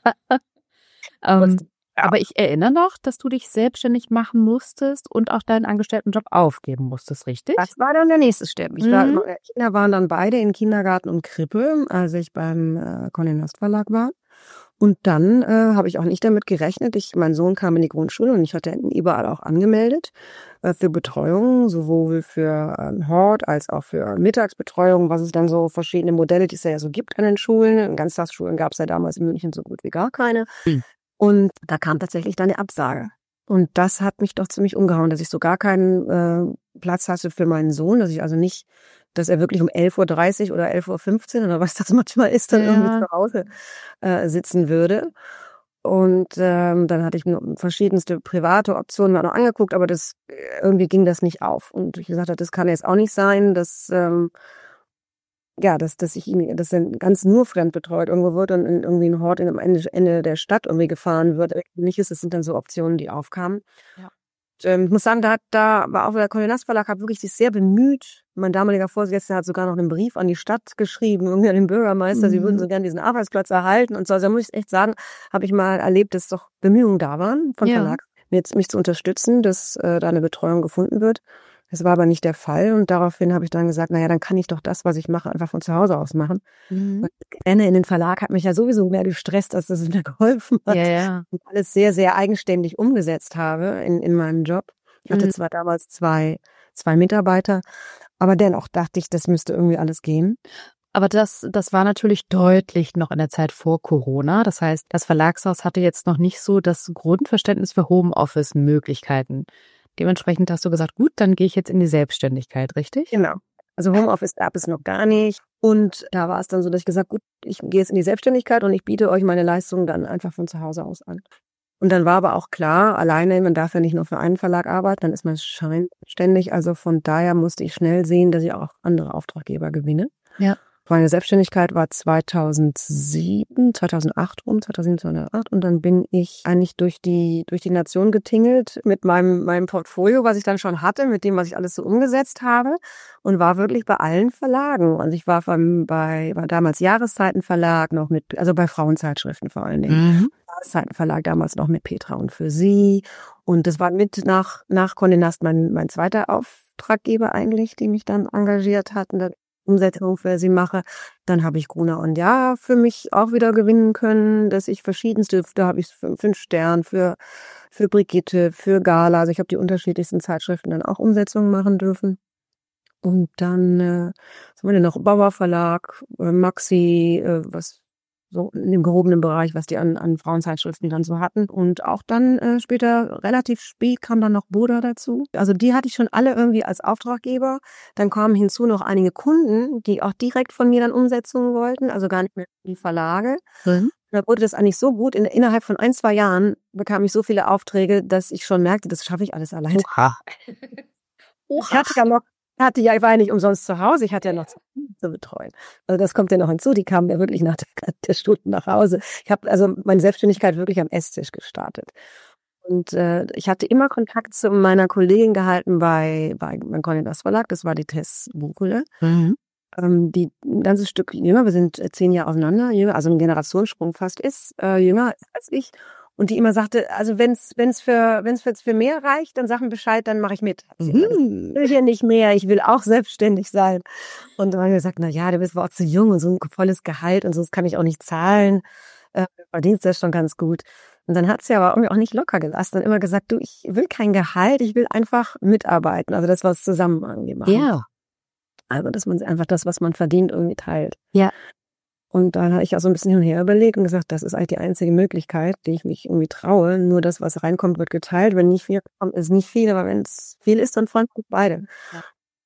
Ähm, aber ich erinnere noch, dass du dich selbstständig machen musstest und auch deinen Angestelltenjob aufgeben musstest, richtig? Das war dann der nächste Step. Ich war, Mhm. meine Kinder waren dann beide in Kindergarten und Krippe, als ich beim äh, Condé Nast Verlag war. Und dann äh, habe ich auch nicht damit gerechnet. Ich, mein Sohn kam in die Grundschule und ich hatte ihn überall auch angemeldet äh, für Betreuung, sowohl für ähm, Hort als auch für Mittagsbetreuung, was es dann so verschiedene Modelle, die es ja so gibt an den Schulen. In Ganztagsschulen gab es ja damals in München so gut wie gar keine. Mhm. Und da kam tatsächlich dann eine Absage. Und das hat mich doch ziemlich umgehauen, dass ich so gar keinen äh, Platz hatte für meinen Sohn, dass ich also nicht, dass er wirklich um elf Uhr dreißig oder elf Uhr fünfzehn oder was das manchmal ist, dann Ja. irgendwie zu Hause äh, sitzen würde. Und ähm, dann hatte ich noch verschiedenste private Optionen mir auch noch angeguckt, aber das irgendwie ging das nicht auf. Und ich gesagt habe, das kann jetzt auch nicht sein, dass ähm, ja, dass, dass ich ihn, dass er ganz nur fremdbetreut irgendwo wird und in irgendwie ein Hort in am Ende, Ende der Stadt irgendwie gefahren wird. Nicht ist, das sind dann so Optionen, die aufkamen. Ja. Und, ähm, ich muss sagen, da, hat, da war auch der Condé Nast Verlag hat wirklich sich sehr bemüht. Mein damaliger Vorsitzender hat sogar noch einen Brief an die Stadt geschrieben, irgendwie an den Bürgermeister, Mhm. sie würden so gerne diesen Arbeitsplatz erhalten und so. Also da muss ich echt sagen, habe ich mal erlebt, dass doch Bemühungen da waren von Ja. Verlag, jetzt mich zu unterstützen, dass äh, da eine Betreuung gefunden wird. Das war aber nicht der Fall und daraufhin habe ich dann gesagt, naja, dann kann ich doch das, was ich mache, einfach von zu Hause aus machen. Mhm. Und das Rennen in den Verlag hat mich ja sowieso mehr gestresst, als dass es mir geholfen hat. Ja, ja. Und alles sehr, sehr eigenständig umgesetzt habe in, in meinem Job. Ich hatte Mhm. zwar damals zwei, zwei Mitarbeiter, aber dennoch dachte ich, das müsste irgendwie alles gehen. Aber das, das war natürlich deutlich noch in der Zeit vor Corona. Das heißt, das Verlagshaus hatte jetzt noch nicht so das Grundverständnis für Homeoffice-Möglichkeiten. Dementsprechend hast du gesagt, gut, dann gehe ich jetzt in die Selbstständigkeit, richtig? Genau. Also Homeoffice gab es noch gar nicht. Und da war es dann so, dass ich gesagt, gut, ich gehe jetzt in die Selbstständigkeit und ich biete euch meine Leistungen dann einfach von zu Hause aus an. Und dann war aber auch klar, alleine, man darf ja nicht nur für einen Verlag arbeiten, dann ist man scheinständig. Also von daher musste ich schnell sehen, dass ich auch andere Auftraggeber gewinne. Ja. Meine Selbstständigkeit war zweitausendsieben, zweitausendacht rum, zweitausendsieben, zweitausendacht und dann bin ich eigentlich durch die durch die Nation getingelt mit meinem meinem Portfolio, was ich dann schon hatte, mit dem, was ich alles so umgesetzt habe und war wirklich bei allen Verlagen. Also ich war beim, bei war damals Jahreszeitenverlag noch mit, also bei Frauenzeitschriften vor allen Dingen. Mhm. Jahreszeitenverlag damals noch mit Petra und für sie und das war mit nach nach Condé Nast mein mein zweiter Auftraggeber eigentlich, die mich dann engagiert hatten. Umsetzung für sie mache. Dann habe ich Gruner und Jahr für mich auch wieder gewinnen können, dass ich verschiedenste, da habe ich fünf Stern für, für Brigitte, für Gala. Also ich habe die unterschiedlichsten Zeitschriften dann auch Umsetzungen machen dürfen. Und dann, äh, was haben wir denn noch? Bauer Verlag, äh, Maxi, äh, was so in dem gehobenen Bereich, was die an, an Frauenzeitschriften dann so hatten. Und auch dann äh, später, relativ spät, kam dann noch Boda dazu. Also die hatte ich schon alle irgendwie als Auftraggeber. Dann kamen hinzu noch einige Kunden, die auch direkt von mir dann Umsetzungen wollten, also gar nicht mehr die Verlage. Mhm. Da wurde das eigentlich so gut. In, innerhalb von ein, zwei Jahren bekam ich so viele Aufträge, dass ich schon merkte, das schaffe ich alles alleine. Oha. Oha. Ich hatte ja noch hatte ja, ich war ja nicht umsonst zu Hause, ich hatte ja noch zu betreuen. Also das kommt ja noch hinzu, die kamen ja wirklich nach der, der Stunde nach Hause. Ich habe also meine Selbstständigkeit wirklich am Esstisch gestartet. Und äh, ich hatte immer Kontakt zu meiner Kollegin gehalten bei, bei beim Cornelius Verlag, das war die Tess Buchele. Mhm. Ähm, die ein ganzes Stück jünger, wir sind zehn Jahre auseinander, jünger, also ein Generationssprung fast ist, äh, jünger als ich. Und die immer sagte, also wenn's wenn's für wenn's jetzt für mehr reicht, dann sag mir Bescheid, dann mache ich mit. Mhm. Ich will hier nicht mehr, ich will auch selbstständig sein. Und dann haben wir gesagt, na ja, du bist auch zu jung und so ein volles Gehalt und so, das kann ich auch nicht zahlen. Äh, verdienst das schon ganz gut. Und dann hat sie aber irgendwie auch nicht locker gelassen und immer gesagt, du, ich will kein Gehalt, ich will einfach mitarbeiten. Also das, was zusammen angemacht. Ja. Also dass man einfach das, was man verdient, irgendwie teilt. Ja. Und dann habe ich auch so ein bisschen hin und her überlegt und gesagt, das ist eigentlich die einzige Möglichkeit, die ich mich irgendwie traue. Nur das, was reinkommt, wird geteilt. Wenn nicht viel kommt, ist nicht viel. Aber wenn es viel ist, dann freuen sich beide. Ja.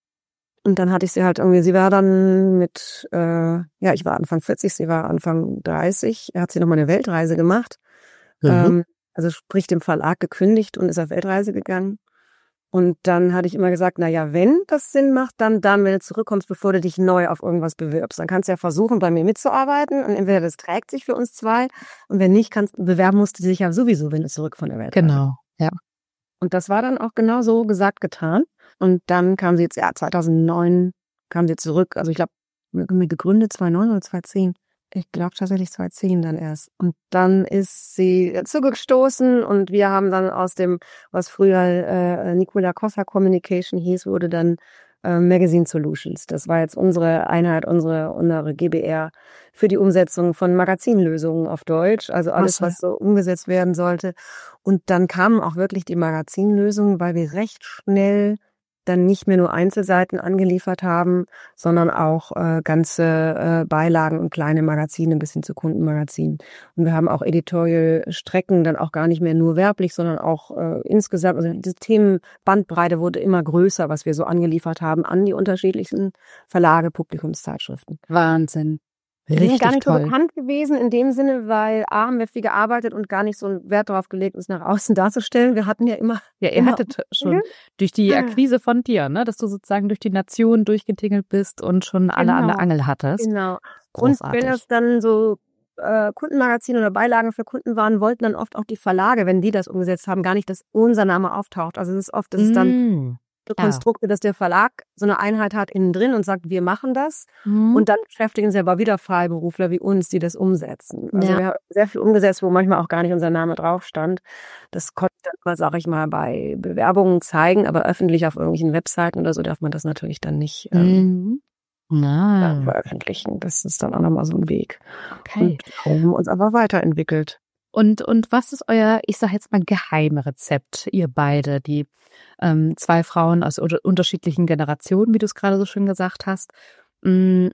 Und dann hatte ich sie halt irgendwie, sie war dann mit, äh, ja, ich war Anfang vierzig, sie war Anfang dreißig. Er hat sie nochmal eine Weltreise gemacht. Mhm. Ähm, also sprich dem Verlag gekündigt und ist auf Weltreise gegangen. Und dann hatte ich immer gesagt, na ja, wenn das Sinn macht, dann dann, wenn du zurückkommst, bevor du dich neu auf irgendwas bewirbst. Dann kannst du ja versuchen, bei mir mitzuarbeiten und entweder das trägt sich für uns zwei und wenn nicht, kannst bewerben musst du dich ja sowieso, wenn du zurück von der Welt bist. Genau, ja. Und das war dann auch genau so gesagt, getan. Und dann kam sie jetzt, ja, zweitausendneun kam sie zurück. Also ich glaube, mir gegründet zweitausendneun oder zweitausendzehn. Ich glaube tatsächlich zweitausendzehn dann erst. Und dann ist sie zugestoßen und wir haben dann aus dem, was früher äh, Nicola Cossa Communication hieß, wurde dann äh, Magazine Solutions. Das war jetzt unsere Einheit, unsere, unsere G B R für die Umsetzung von Magazinlösungen auf Deutsch. Also alles, was so umgesetzt werden sollte. Und dann kamen auch wirklich die Magazinlösungen, weil wir recht schnell dann nicht mehr nur Einzelseiten angeliefert haben, sondern auch äh, ganze äh, Beilagen und kleine Magazine bis hin zu Kundenmagazinen. Und wir haben auch Editorial-Strecken dann auch gar nicht mehr nur werblich, sondern auch äh, insgesamt, also die Themenbandbreite wurde immer größer, was wir so angeliefert haben an die unterschiedlichsten Verlage, Publikumszeitschriften. Wahnsinn. Wir Richtig sind gar nicht toll. so bekannt gewesen in dem Sinne, weil A, haben wir viel gearbeitet und gar nicht so einen Wert darauf gelegt, uns nach außen darzustellen. Wir hatten ja immer... Ja, ihr immer hattet schon durch die Akquise von dir, ne, dass du sozusagen durch die Nation durchgetingelt bist und schon alle Genau. an der Angel hattest. Genau. Großartig. Und wenn das dann so äh, Kundenmagazine oder Beilagen für Kunden waren, wollten dann oft auch die Verlage, wenn die das umgesetzt haben, gar nicht, dass unser Name auftaucht. Also es ist oft, dass es dann Mm. so Ja. Konstrukte, dass der Verlag so eine Einheit hat innen drin und sagt, wir machen das. Mhm. Und dann beschäftigen sie aber wieder Freiberufler wie uns, die das umsetzen. Also Ja. wir haben sehr viel umgesetzt, wo manchmal auch gar nicht unser Name drauf stand. Das konnte ich dann mal, sag ich mal, bei Bewerbungen zeigen, aber öffentlich auf irgendwelchen Webseiten oder so darf man das natürlich dann nicht ähm, Mhm. Na. äh, veröffentlichen. Das ist dann auch nochmal so ein Weg. Okay. Und haben uns aber weiterentwickelt. Und, und was ist euer, ich sag jetzt mal, Geheimrezept, ihr beide, die ähm, zwei Frauen aus unter- unterschiedlichen Generationen, wie du es gerade so schön gesagt hast. Mm,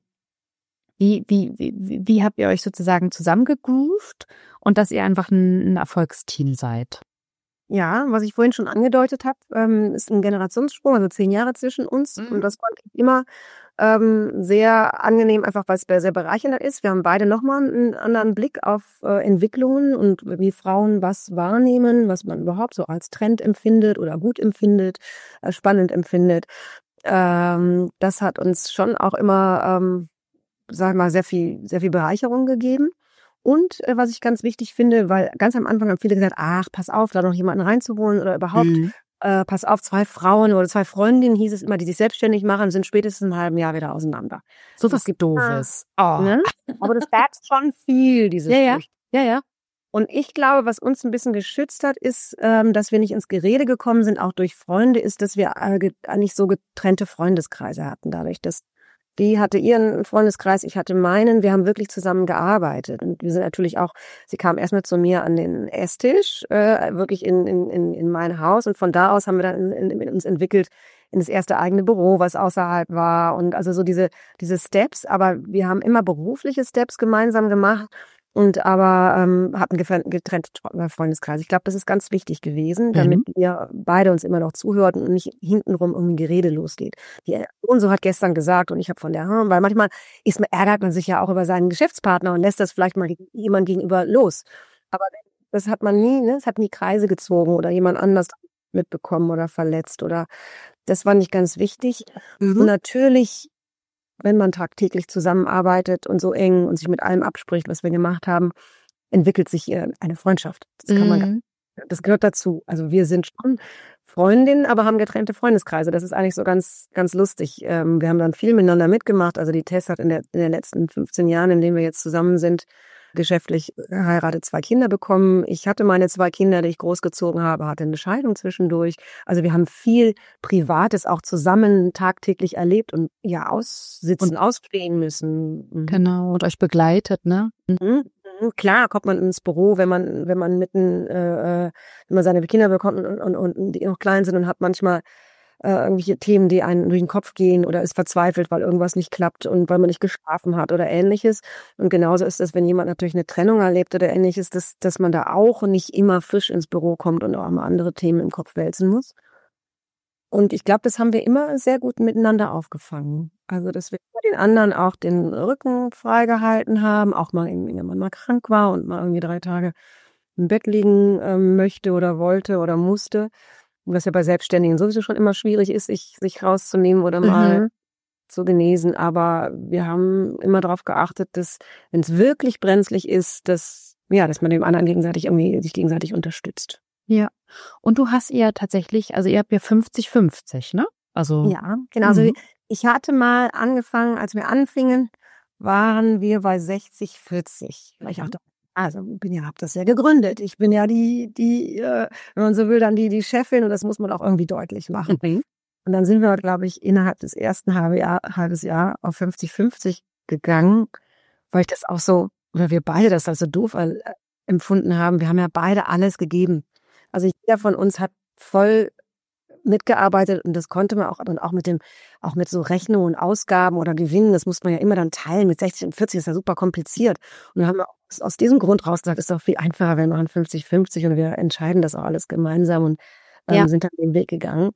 Wie, wie, wie, wie habt ihr euch sozusagen zusammengegroovt und dass ihr einfach ein, ein Erfolgsteam seid? Ja, was ich vorhin schon angedeutet habe, ähm, ist ein Generationssprung, also zehn Jahre zwischen uns. Mhm. Und das fand ich immer ähm, sehr angenehm, einfach weil es sehr bereichernd ist. Wir haben beide nochmal einen anderen Blick auf äh, Entwicklungen und wie Frauen was wahrnehmen, was man überhaupt so als Trend empfindet oder gut empfindet, äh, spannend empfindet. Ähm, das hat uns schon auch immer, ähm, sag ich mal, sehr viel, sehr viel Bereicherung gegeben. Und äh, was ich ganz wichtig finde, weil ganz am Anfang haben viele gesagt, ach, pass auf, da noch jemanden reinzuholen oder überhaupt, Mhm. äh, pass auf, zwei Frauen oder zwei Freundinnen, hieß es immer, die sich selbstständig machen, sind spätestens in einem halben Jahr wieder auseinander. So was Es gibt- Doofes. Oh. Ne? Aber das gab schon viel, dieses Ja, ja. Sprüche. Ja, ja. Und ich glaube, was uns ein bisschen geschützt hat, ist, ähm, dass wir nicht ins Gerede gekommen sind, auch durch Freunde, ist, dass wir äh, ge- eigentlich so getrennte Freundeskreise hatten. Dadurch, dass die hatte ihren Freundeskreis, ich hatte meinen. Wir haben wirklich zusammen gearbeitet. Und wir sind natürlich auch, sie kam erstmal zu mir an den Esstisch, äh, wirklich in, in, in, in mein Haus. Und von da aus haben wir dann in, in, uns entwickelt in das erste eigene Büro, was außerhalb war. Und also so diese, diese Steps. Aber wir haben immer berufliche Steps gemeinsam gemacht. Und aber ähm, hatten getrennte Freundeskreise. Ich glaube, das ist ganz wichtig gewesen, damit mhm. wir beide uns immer noch zuhörten und nicht hintenrum irgendwie Gerede losgeht. Die und so hat gestern gesagt und ich habe von der, hm, weil manchmal ist man, ärgert man sich ja auch über seinen Geschäftspartner und lässt das vielleicht mal jemand gegenüber los. Aber das hat man nie, ne? Es hat nie Kreise gezogen oder jemand anders mitbekommen oder verletzt oder das war nicht ganz wichtig. Mhm. Und natürlich, wenn man tagtäglich zusammenarbeitet und so eng und sich mit allem abspricht, was wir gemacht haben, entwickelt sich eine Freundschaft. Das kann man, mhm. das gehört dazu. Also wir sind schon Freundinnen, aber haben getrennte Freundeskreise. Das ist eigentlich so ganz, ganz lustig. Wir haben dann viel miteinander mitgemacht. Also die Tess hat in, der, in den letzten fünfzehn Jahren, in denen wir jetzt zusammen sind, geschäftlich geheiratet, zwei Kinder bekommen. Ich hatte meine zwei Kinder, die ich großgezogen habe, hatte eine Scheidung zwischendurch. Also wir haben viel Privates auch zusammen tagtäglich erlebt und ja aussitzen, und ausstehen müssen. Mhm. Genau, und euch begleitet, ne? Mhm. Klar kommt man ins Büro, wenn man wenn man mitten, äh, wenn man seine Kinder bekommt und, und, und die noch klein sind und hat manchmal äh, irgendwelche Themen, die einen durch den Kopf gehen oder ist verzweifelt, weil irgendwas nicht klappt und weil man nicht geschlafen hat oder Ähnliches. Und genauso ist es, wenn jemand natürlich eine Trennung erlebt oder Ähnliches, dass, dass man da auch nicht immer frisch ins Büro kommt und auch mal andere Themen im Kopf wälzen muss. Und ich glaube, das haben wir immer sehr gut miteinander aufgefangen. Also, dass wir den anderen auch den Rücken freigehalten haben, auch mal, wenn man mal krank war und mal irgendwie drei Tage im Bett liegen ähm, möchte oder wollte oder musste. Was ja bei Selbstständigen sowieso schon immer schwierig ist, sich, sich rauszunehmen oder mal mhm. zu genesen. Aber wir haben immer darauf geachtet, dass, wenn es wirklich brenzlig ist, dass, ja, dass man dem anderen gegenseitig irgendwie sich gegenseitig unterstützt. Ja. Und du hast ihr tatsächlich, also ihr habt ja fünfzig fünfzig, ne? Also. Ja, genau. Also mhm. ich hatte mal angefangen, als wir anfingen, waren wir bei sechzig vierzig. Weil ich auch Also bin ja, habe das ja gegründet. Ich bin ja die, die, äh, wenn man so will, dann die, die Chefin und das muss man auch irgendwie deutlich machen. Mhm. Und dann sind wir, glaube ich, innerhalb des ersten halbe Jahr, halbes Jahr auf fünfzig fünfzig gegangen, weil ich das auch so, oder wir beide das also doof äh, empfunden haben. Wir haben ja beide alles gegeben. Also jeder von uns hat voll mitgearbeitet und das konnte man auch, und auch mit dem, auch mit so Rechnungen, Ausgaben oder Gewinnen, das muss man ja immer dann teilen. Mit sechzig und vierzig ist ja super kompliziert. Und dann haben wir aus diesem Grund raus gesagt, ist doch viel einfacher, wir machen fünfzig fünfzig und wir entscheiden das auch alles gemeinsam und ähm, ja. sind dann den Weg gegangen.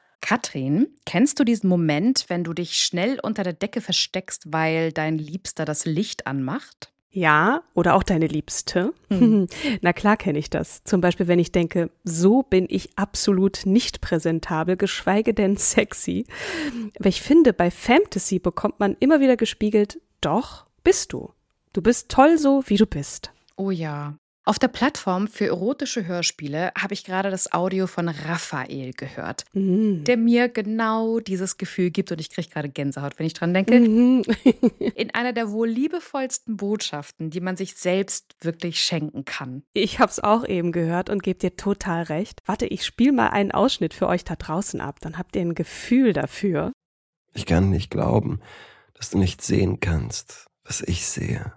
Katrin, kennst du diesen Moment, wenn du dich schnell unter der Decke versteckst, weil dein Liebster das Licht anmacht? Ja, oder auch deine Liebste. Hm. Na klar kenne ich das. Zum Beispiel, wenn ich denke, so bin ich absolut nicht präsentabel, geschweige denn sexy. Weil ich finde, bei Fantasy bekommt man immer wieder gespiegelt, doch, bist du. Du bist toll so, wie du bist. Oh ja. Auf der Plattform für erotische Hörspiele habe ich gerade das Audio von Raphael gehört, mm. der mir genau dieses Gefühl gibt und ich kriege gerade Gänsehaut, wenn ich dran denke. Mm. In einer der wohl liebevollsten Botschaften, die man sich selbst wirklich schenken kann. Ich habe es auch eben gehört und gebe dir total recht. Warte, ich spiele mal einen Ausschnitt für euch da draußen ab, dann habt ihr ein Gefühl dafür. Ich kann nicht glauben, dass du nicht sehen kannst, was ich sehe.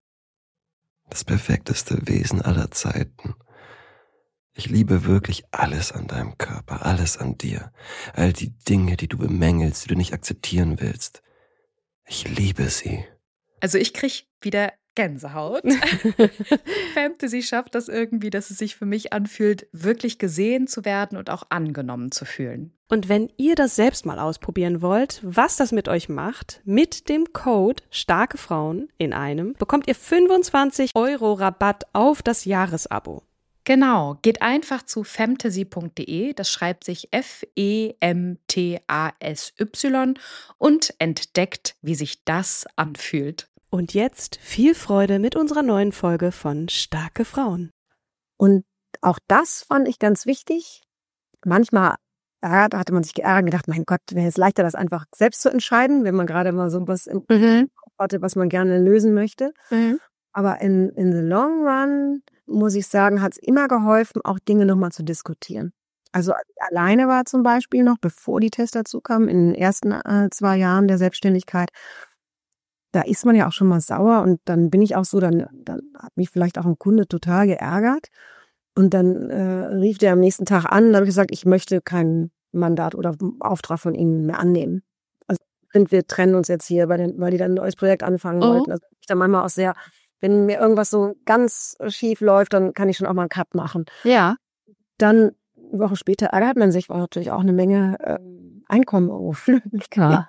Das perfekteste Wesen aller Zeiten. Ich liebe wirklich alles an deinem Körper, alles an dir. All die Dinge, die du bemängelst, die du nicht akzeptieren willst. Ich liebe sie. Also ich krieg wieder Gänsehaut. Fantasy schafft das irgendwie, dass es sich für mich anfühlt, wirklich gesehen zu werden und auch angenommen zu fühlen. Und wenn ihr das selbst mal ausprobieren wollt, was das mit euch macht, mit dem Code Starke Frauen in einem bekommt ihr fünfundzwanzig Euro Rabatt auf das Jahresabo. Genau, geht einfach zu femtasy punkt de, das schreibt sich F E M T A S Y und entdeckt, wie sich das anfühlt. Und jetzt viel Freude mit unserer neuen Folge von Starke Frauen. Und auch das fand ich ganz wichtig. Manchmal ja, da hatte man sich geärgert und gedacht, mein Gott, wäre es leichter, das einfach selbst zu entscheiden, wenn man gerade mal so was im mhm. Kopf hatte, was man gerne lösen möchte. Mhm. Aber in, in the long run, muss ich sagen, hat es immer geholfen, auch Dinge nochmal zu diskutieren. Also alleine war zum Beispiel noch, bevor die Tess dazu kam, in den ersten äh, zwei Jahren der Selbstständigkeit, da ist man ja auch schon mal sauer und dann bin ich auch so, dann, dann hat mich vielleicht auch ein Kunde total geärgert und dann äh, rief der am nächsten Tag an und da habe ich gesagt, ich möchte kein Mandat oder Auftrag von Ihnen mehr annehmen. Also wir trennen uns jetzt hier, weil, den, weil die dann ein neues Projekt anfangen oh. wollten. Also ich da manchmal auch sehr wenn mir irgendwas so ganz schief läuft, dann kann ich schon auch mal einen Cut machen. Ja. Dann eine Woche später ärgert man sich, weil natürlich auch eine Menge ähm, Einkommen auflöst. Ja.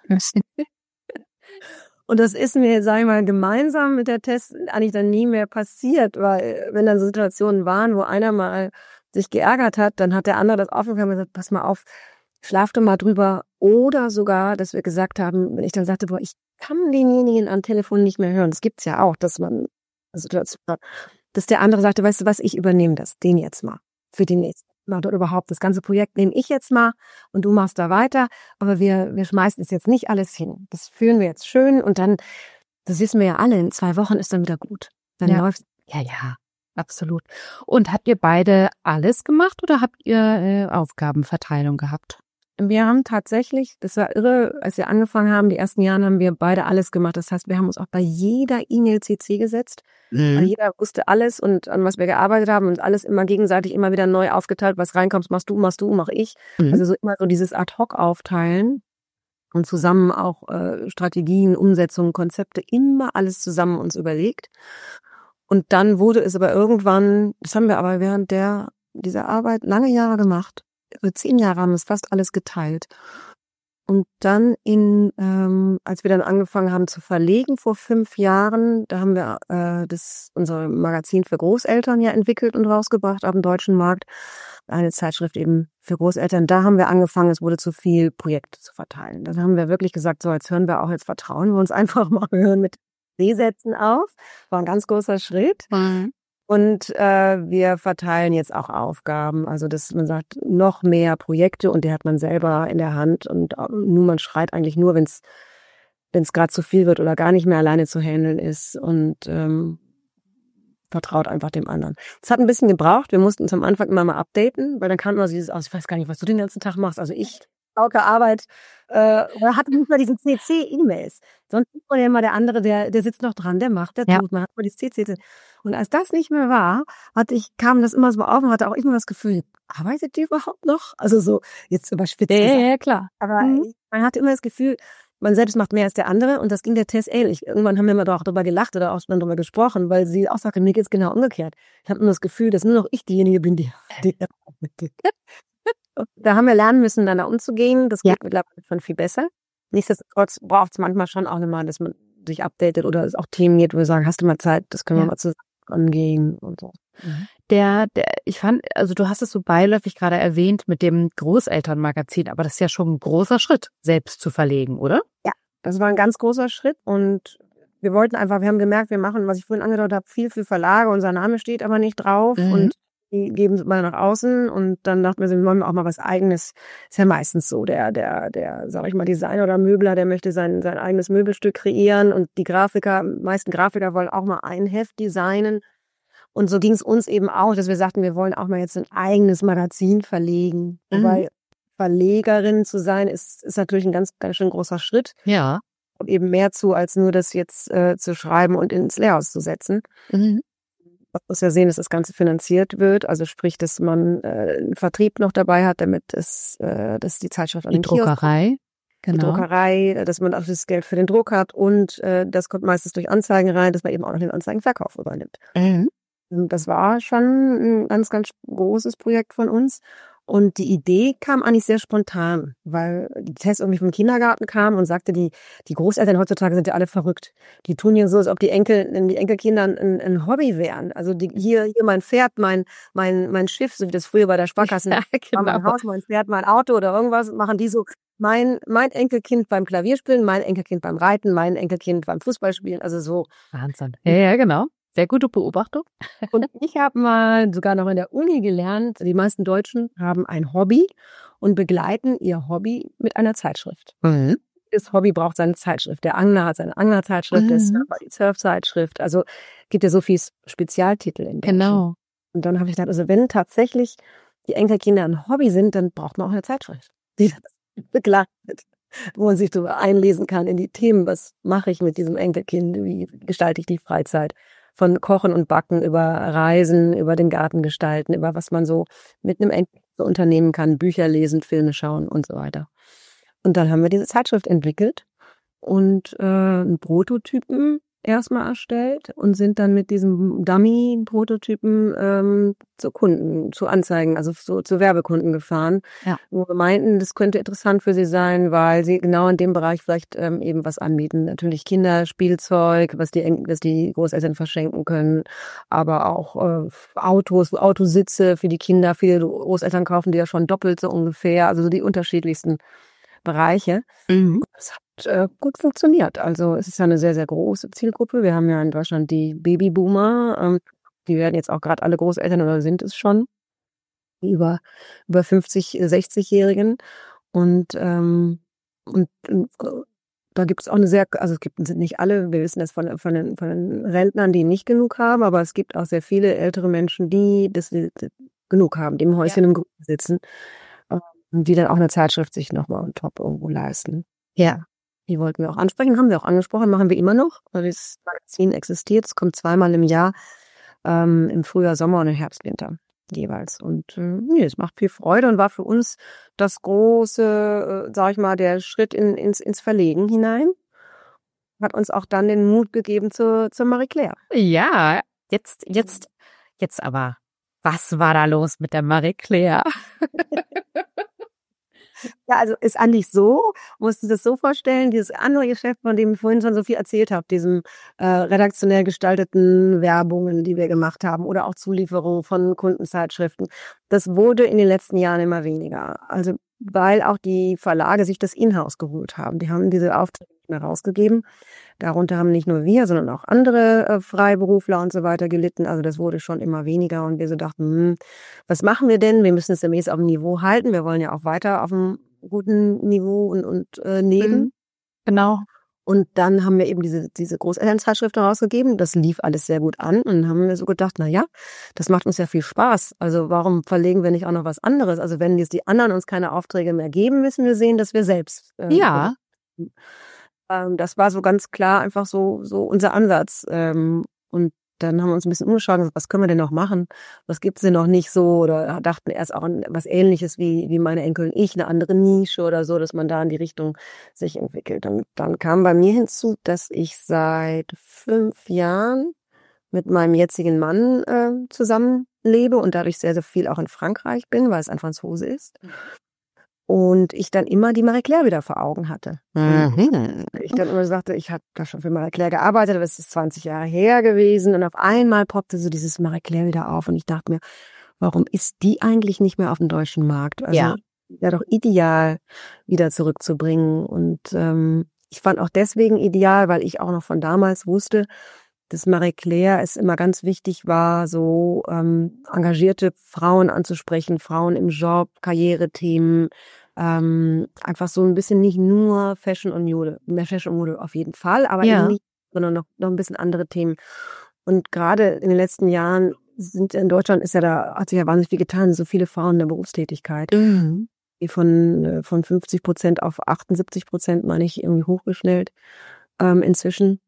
Und das ist mir, sag ich mal, gemeinsam mit der Test eigentlich dann nie mehr passiert, weil wenn dann so Situationen waren, wo einer mal sich geärgert hat, dann hat der andere das aufgegeben und gesagt, pass mal auf, schlaf doch mal drüber. Oder sogar, dass wir gesagt haben, wenn ich dann sagte, boah, ich kann denjenigen am Telefon nicht mehr hören. Das gibt's ja auch, dass man eine Situation hat, dass der andere sagte, weißt du was, ich übernehme das, den jetzt mal für den nächsten. Oder überhaupt das ganze Projekt nehme ich jetzt mal und du machst da weiter, aber wir wir schmeißen es jetzt nicht alles hin. Das führen wir jetzt schön und dann, das wissen wir ja alle, in zwei Wochen ist dann wieder gut. Dann Ja. läuft's. Ja, ja, absolut. Und habt ihr beide alles gemacht oder habt ihr äh, Aufgabenverteilung gehabt? Wir haben tatsächlich, das war irre, als wir angefangen haben, die ersten Jahren haben wir beide alles gemacht. Das heißt, wir haben uns auch bei jeder E-Mail C C gesetzt. Weil jeder wusste alles und an was wir gearbeitet haben und alles immer gegenseitig immer wieder neu aufgeteilt. Was reinkommt, machst du, machst du, mach ich. Mhm. Also so immer so dieses Ad-Hoc-Aufteilen und zusammen auch äh, Strategien, Umsetzungen, Konzepte, immer alles zusammen uns überlegt. Und dann wurde es aber irgendwann, das haben wir aber während der dieser Arbeit lange Jahre gemacht. Also zehn Jahre haben wir es fast alles geteilt. Und dann in, ähm, als wir dann angefangen haben zu verlegen vor fünf Jahren, da haben wir äh, das unser Magazin für Großeltern ja entwickelt und rausgebracht auf dem deutschen Markt. Eine Zeitschrift eben für Großeltern. Da haben wir angefangen, es wurde zu viel, Projekte zu verteilen. Dann haben wir wirklich gesagt, so jetzt hören wir auch, jetzt vertrauen wir uns einfach mal, wir hören mit C-Sätzen auf. War ein ganz großer Schritt. Mhm. Und äh, wir verteilen jetzt auch Aufgaben, also dass man sagt, noch mehr Projekte und die hat man selber in der Hand und nur man schreit eigentlich nur, wenn es wenn es gerade zu viel wird oder gar nicht mehr alleine zu handeln ist und ähm, vertraut einfach dem anderen. Es hat ein bisschen gebraucht, wir mussten uns am Anfang immer mal updaten, weil dann kannten wir dieses aus, ich weiß gar nicht, was du den ganzen Tag machst, also ich lauter Arbeit, äh, hatte nicht mal diesen C C-E-Mails. Sonst ist man ja immer der andere, der der sitzt noch dran, der macht, der Ja. tut, man hat mal dieses C C. Und als das nicht mehr war, hatte ich, kam das immer so auf und hatte auch immer das Gefühl, arbeitet die überhaupt noch? Also so, jetzt überspitzt Ja, gesagt. ja, klar. Aber Mhm. man hatte immer das Gefühl, man selbst macht mehr als der andere und das ging der Tess ähnlich. Irgendwann haben wir immer auch darüber gelacht oder auch schon darüber gesprochen, weil sie auch sagte, mir geht's genau umgekehrt. Ich habe nur das Gefühl, dass nur noch ich diejenige bin, die, die da haben wir lernen müssen, miteinander umzugehen. Das geht Ja. mittlerweile schon viel besser. Nichtsdestotrotz braucht es manchmal schon auch nochmal, dass man sich updatet oder es auch Themen gibt, wo wir sagen, hast du mal Zeit, das können wir Ja. mal zusammen angehen und so. Der, der, ich fand, also du hast es so beiläufig gerade erwähnt mit dem Großelternmagazin, aber das ist ja schon ein großer Schritt, selbst zu verlegen, oder? Das war ein ganz großer Schritt und wir wollten einfach, wir haben gemerkt, wir machen, was ich vorhin angedeutet habe, viel für Verlage, unser Name steht aber nicht drauf Mhm. und die geben es mal nach außen und dann dachten wir, wir wollen auch mal was Eigenes. Ist ja meistens so, der, der, der, sag ich mal, Designer oder Möbler, der möchte sein, sein eigenes Möbelstück kreieren und die Grafiker, meisten Grafiker wollen auch mal ein Heft designen. Und so ging es uns eben auch, dass wir sagten, wir wollen auch mal jetzt ein eigenes Magazin verlegen. Mhm. Wobei Verlegerin zu sein, ist, ist natürlich ein ganz, ganz schön großer Schritt. Ja. Kommt eben mehr zu, als nur das jetzt äh, zu schreiben und ins Lehrhaus zu setzen. Mhm. Man muss ja sehen, dass das Ganze finanziert wird. Also sprich, dass man äh, einen Vertrieb noch dabei hat, damit es, äh, dass die Zeitschrift an Die den Kiosk kommt. Druckerei. Die Genau. Druckerei, äh, dass man auch das Geld für den Druck hat und äh, das kommt meistens durch Anzeigen rein, dass man eben auch noch den Anzeigenverkauf übernimmt. Mhm. Und das war schon ein ganz, ganz großes Projekt von uns. Und die Idee kam eigentlich sehr spontan, weil die Tess irgendwie vom Kindergarten kam und sagte, die, die Großeltern heutzutage sind ja alle verrückt. Die tun ja so, als ob die Enkel, die Enkelkinder ein, ein Hobby wären. Also die, hier, hier mein Pferd, mein, mein, mein Schiff, so wie das früher bei der Sparkasse Ja, war, mein genau. Haus, mein Pferd, mein Auto oder irgendwas, machen die so. Mein, mein Enkelkind beim Klavierspielen, mein Enkelkind beim Reiten, mein Enkelkind beim Fußballspielen, also so. Wahnsinn. Ja, ja, genau. Sehr gute Beobachtung. Und ich habe mal sogar noch in der Uni gelernt, die meisten Deutschen haben ein Hobby und begleiten ihr Hobby mit einer Zeitschrift. Mhm. Das Hobby braucht seine Zeitschrift. Der Angler hat seine Anglerzeitschrift, der Mhm. Surfer die Surfzeitschrift. Also gibt ja so viel Spezialtitel in Deutschen. Genau. Und dann habe ich gedacht, also wenn tatsächlich die Enkelkinder ein Hobby sind, dann braucht man auch eine Zeitschrift, die das begleitet, wo man sich so einlesen kann in die Themen. Was mache ich mit diesem Enkelkind? Wie gestalte ich die Freizeit? Von Kochen und Backen über Reisen, über den Garten gestalten, über was man so mit einem Enkel so unternehmen kann, Bücher lesen, Filme schauen und so weiter. Und dann haben wir diese Zeitschrift entwickelt und äh, einen Prototypen erstmal erstellt und sind dann mit diesem Dummy-Prototypen ähm, zu Kunden, zu Anzeigen, also so zu Werbekunden gefahren, Ja. wo wir meinten, das könnte interessant für sie sein, weil sie genau in dem Bereich vielleicht ähm, eben was anbieten. Natürlich Kinderspielzeug, was die, was die Großeltern verschenken können, aber auch äh, Autos, Autositze für die Kinder. Viele Großeltern kaufen die ja schon doppelt so ungefähr, also so die unterschiedlichsten Bereiche. Mhm. Das hat äh, gut funktioniert. Also es ist ja eine sehr, sehr große Zielgruppe. Wir haben ja in Deutschland die Babyboomer. Ähm, die werden jetzt auch gerade alle Großeltern oder sind es schon. Die über, über fünfzig, sechzig-Jährigen. Und, ähm, und, und da gibt es auch eine sehr, also es gibt sind nicht alle, wir wissen das von, von, den, von den Rentnern, die nicht genug haben, aber es gibt auch sehr viele ältere Menschen, die das die, die genug haben, die im Häuschen Ja. im Grün sitzen. Und die dann auch eine Zeitschrift sich nochmal on top irgendwo leisten. Ja. Die wollten wir auch ansprechen, haben wir auch angesprochen, machen wir immer noch. Das Magazin existiert, es kommt zweimal im Jahr, ähm, im Frühjahr, Sommer und im Herbst, Winter jeweils. Und äh, nee, es macht viel Freude und war für uns das große, äh, sag ich mal, der Schritt in, ins, ins Verlegen hinein. Hat uns auch dann den Mut gegeben zur, zur Marie Claire. Ja, jetzt, jetzt, jetzt aber. Was war da los mit der Marie Claire? Ja, also ist eigentlich so, musst du das so vorstellen, dieses andere Geschäft, von dem ich vorhin schon so viel erzählt habe, diesem äh, redaktionell gestalteten Werbungen, die wir gemacht haben oder auch Zulieferungen von Kundenzeitschriften, das wurde in den letzten Jahren immer weniger. Also weil auch die Verlage sich das Inhouse geholt haben. Die haben diese Aufträge nicht mehr rausgegeben. Darunter haben nicht nur wir, sondern auch andere äh, Freiberufler und so weiter gelitten. Also das wurde schon immer weniger und wir so dachten, hm, was machen wir denn? Wir müssen es demnächst auf dem Niveau halten. Wir wollen ja auch weiter auf einem guten Niveau und, und äh, nehmen. Mhm. Genau. Und dann haben wir eben diese, diese Großelternzeitschrift herausgegeben. Das lief alles sehr gut an. Und dann haben wir so gedacht, na ja, das macht uns ja viel Spaß. Also warum verlegen wir nicht auch noch was anderes? Also wenn jetzt die anderen uns keine Aufträge mehr geben, müssen wir sehen, dass wir selbst. Äh, Ja. ähm, das war so ganz klar einfach so, so unser Ansatz. Ähm, und dann haben wir uns ein bisschen umgeschaut, was können wir denn noch machen? Was gibt's denn noch nicht so? Oder dachten erst auch an was Ähnliches wie, wie meine Enkel und ich, eine andere Nische oder so, dass man da in die Richtung sich entwickelt. Und dann kam bei mir hinzu, dass ich seit fünf Jahren mit meinem jetzigen Mann äh, zusammenlebe und dadurch sehr, sehr viel auch in Frankreich bin, weil es ein Franzose ist. Und ich dann immer die Marie Claire wieder vor Augen hatte. Mhm. Ich dann immer sagte, ich habe da schon für Marie Claire gearbeitet, aber es ist zwanzig Jahre her gewesen. Und auf einmal poppte so dieses Marie Claire wieder auf. Und ich dachte mir, warum ist die eigentlich nicht mehr auf dem deutschen Markt? Also Ja. ja doch ideal wieder zurückzubringen. Und ähm, ich fand auch deswegen ideal, weil ich auch noch von damals wusste, dass Marie Claire es immer ganz wichtig war, so ähm, engagierte Frauen anzusprechen, Frauen im Job, Karrierethemen, ähm, einfach so ein bisschen nicht nur Fashion und Mode, mehr Fashion und Mode auf jeden Fall, aber Ja. eben nicht, sondern noch, noch ein bisschen andere Themen. Und gerade in den letzten Jahren sind in Deutschland ist ja da, hat sich ja wahnsinnig viel getan, so viele Frauen in der Berufstätigkeit. Mhm. Die von, äh, von fünfzig Prozent auf achtundsiebzig Prozent, meine ich, irgendwie hochgeschnellt ähm, inzwischen.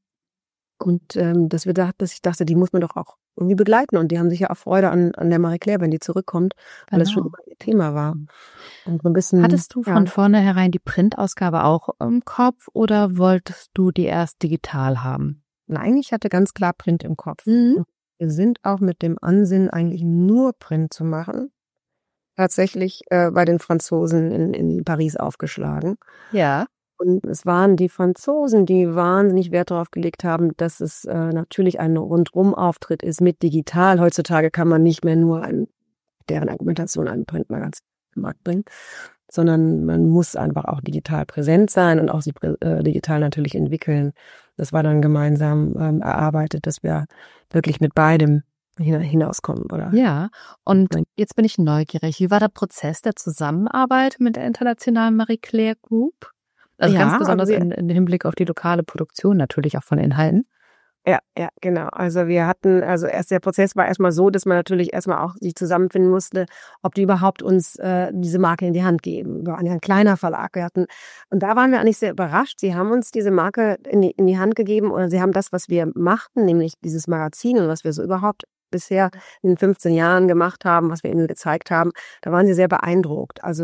Und ähm, dass wir da, dass ich dachte, die muss man doch auch irgendwie begleiten. Und die haben sicher auch Freude an, an der Marie Claire, wenn die zurückkommt, weil das schon Genau. immer ihr Thema war. Und so ein bisschen, Hattest du von ja. vornherein die Printausgabe auch im Kopf oder wolltest du die erst digital haben? Nein, ich hatte ganz klar Print im Kopf. Mhm. Und wir sind auch mit dem Ansinnen, eigentlich nur Print zu machen, tatsächlich äh, bei den Franzosen in, in Paris aufgeschlagen. Ja. Und es waren die Franzosen, die wahnsinnig Wert darauf gelegt haben, dass es äh, natürlich ein Rundum-Auftritt ist mit digital. Heutzutage kann man nicht mehr nur ein, deren Argumentation einen Printmagazin am Markt bringen, sondern man muss einfach auch digital präsent sein und auch sich äh, digital natürlich entwickeln. Das war dann gemeinsam ähm, erarbeitet, dass wir wirklich mit beidem hin- hinauskommen, oder? Ja. Und jetzt bin ich neugierig. Wie war der Prozess der Zusammenarbeit mit der internationalen Marie Claire Group? Also Ja, ganz besonders also wir- in, in Hinblick auf die lokale Produktion natürlich auch von Inhalten. Ja, ja, genau. Also wir hatten, also erst der Prozess war erstmal so, dass man natürlich erstmal auch sich zusammenfinden musste, ob die überhaupt uns äh, diese Marke in die Hand geben. Wir waren ja ein kleiner Verlag. Wir hatten, und da waren wir eigentlich sehr überrascht. Sie haben uns diese Marke in die, in die Hand gegeben oder sie haben das, was wir machten, nämlich dieses Magazin und was wir so überhaupt bisher in fünfzehn Jahren gemacht haben, was wir ihnen gezeigt haben, da waren sie sehr beeindruckt. Also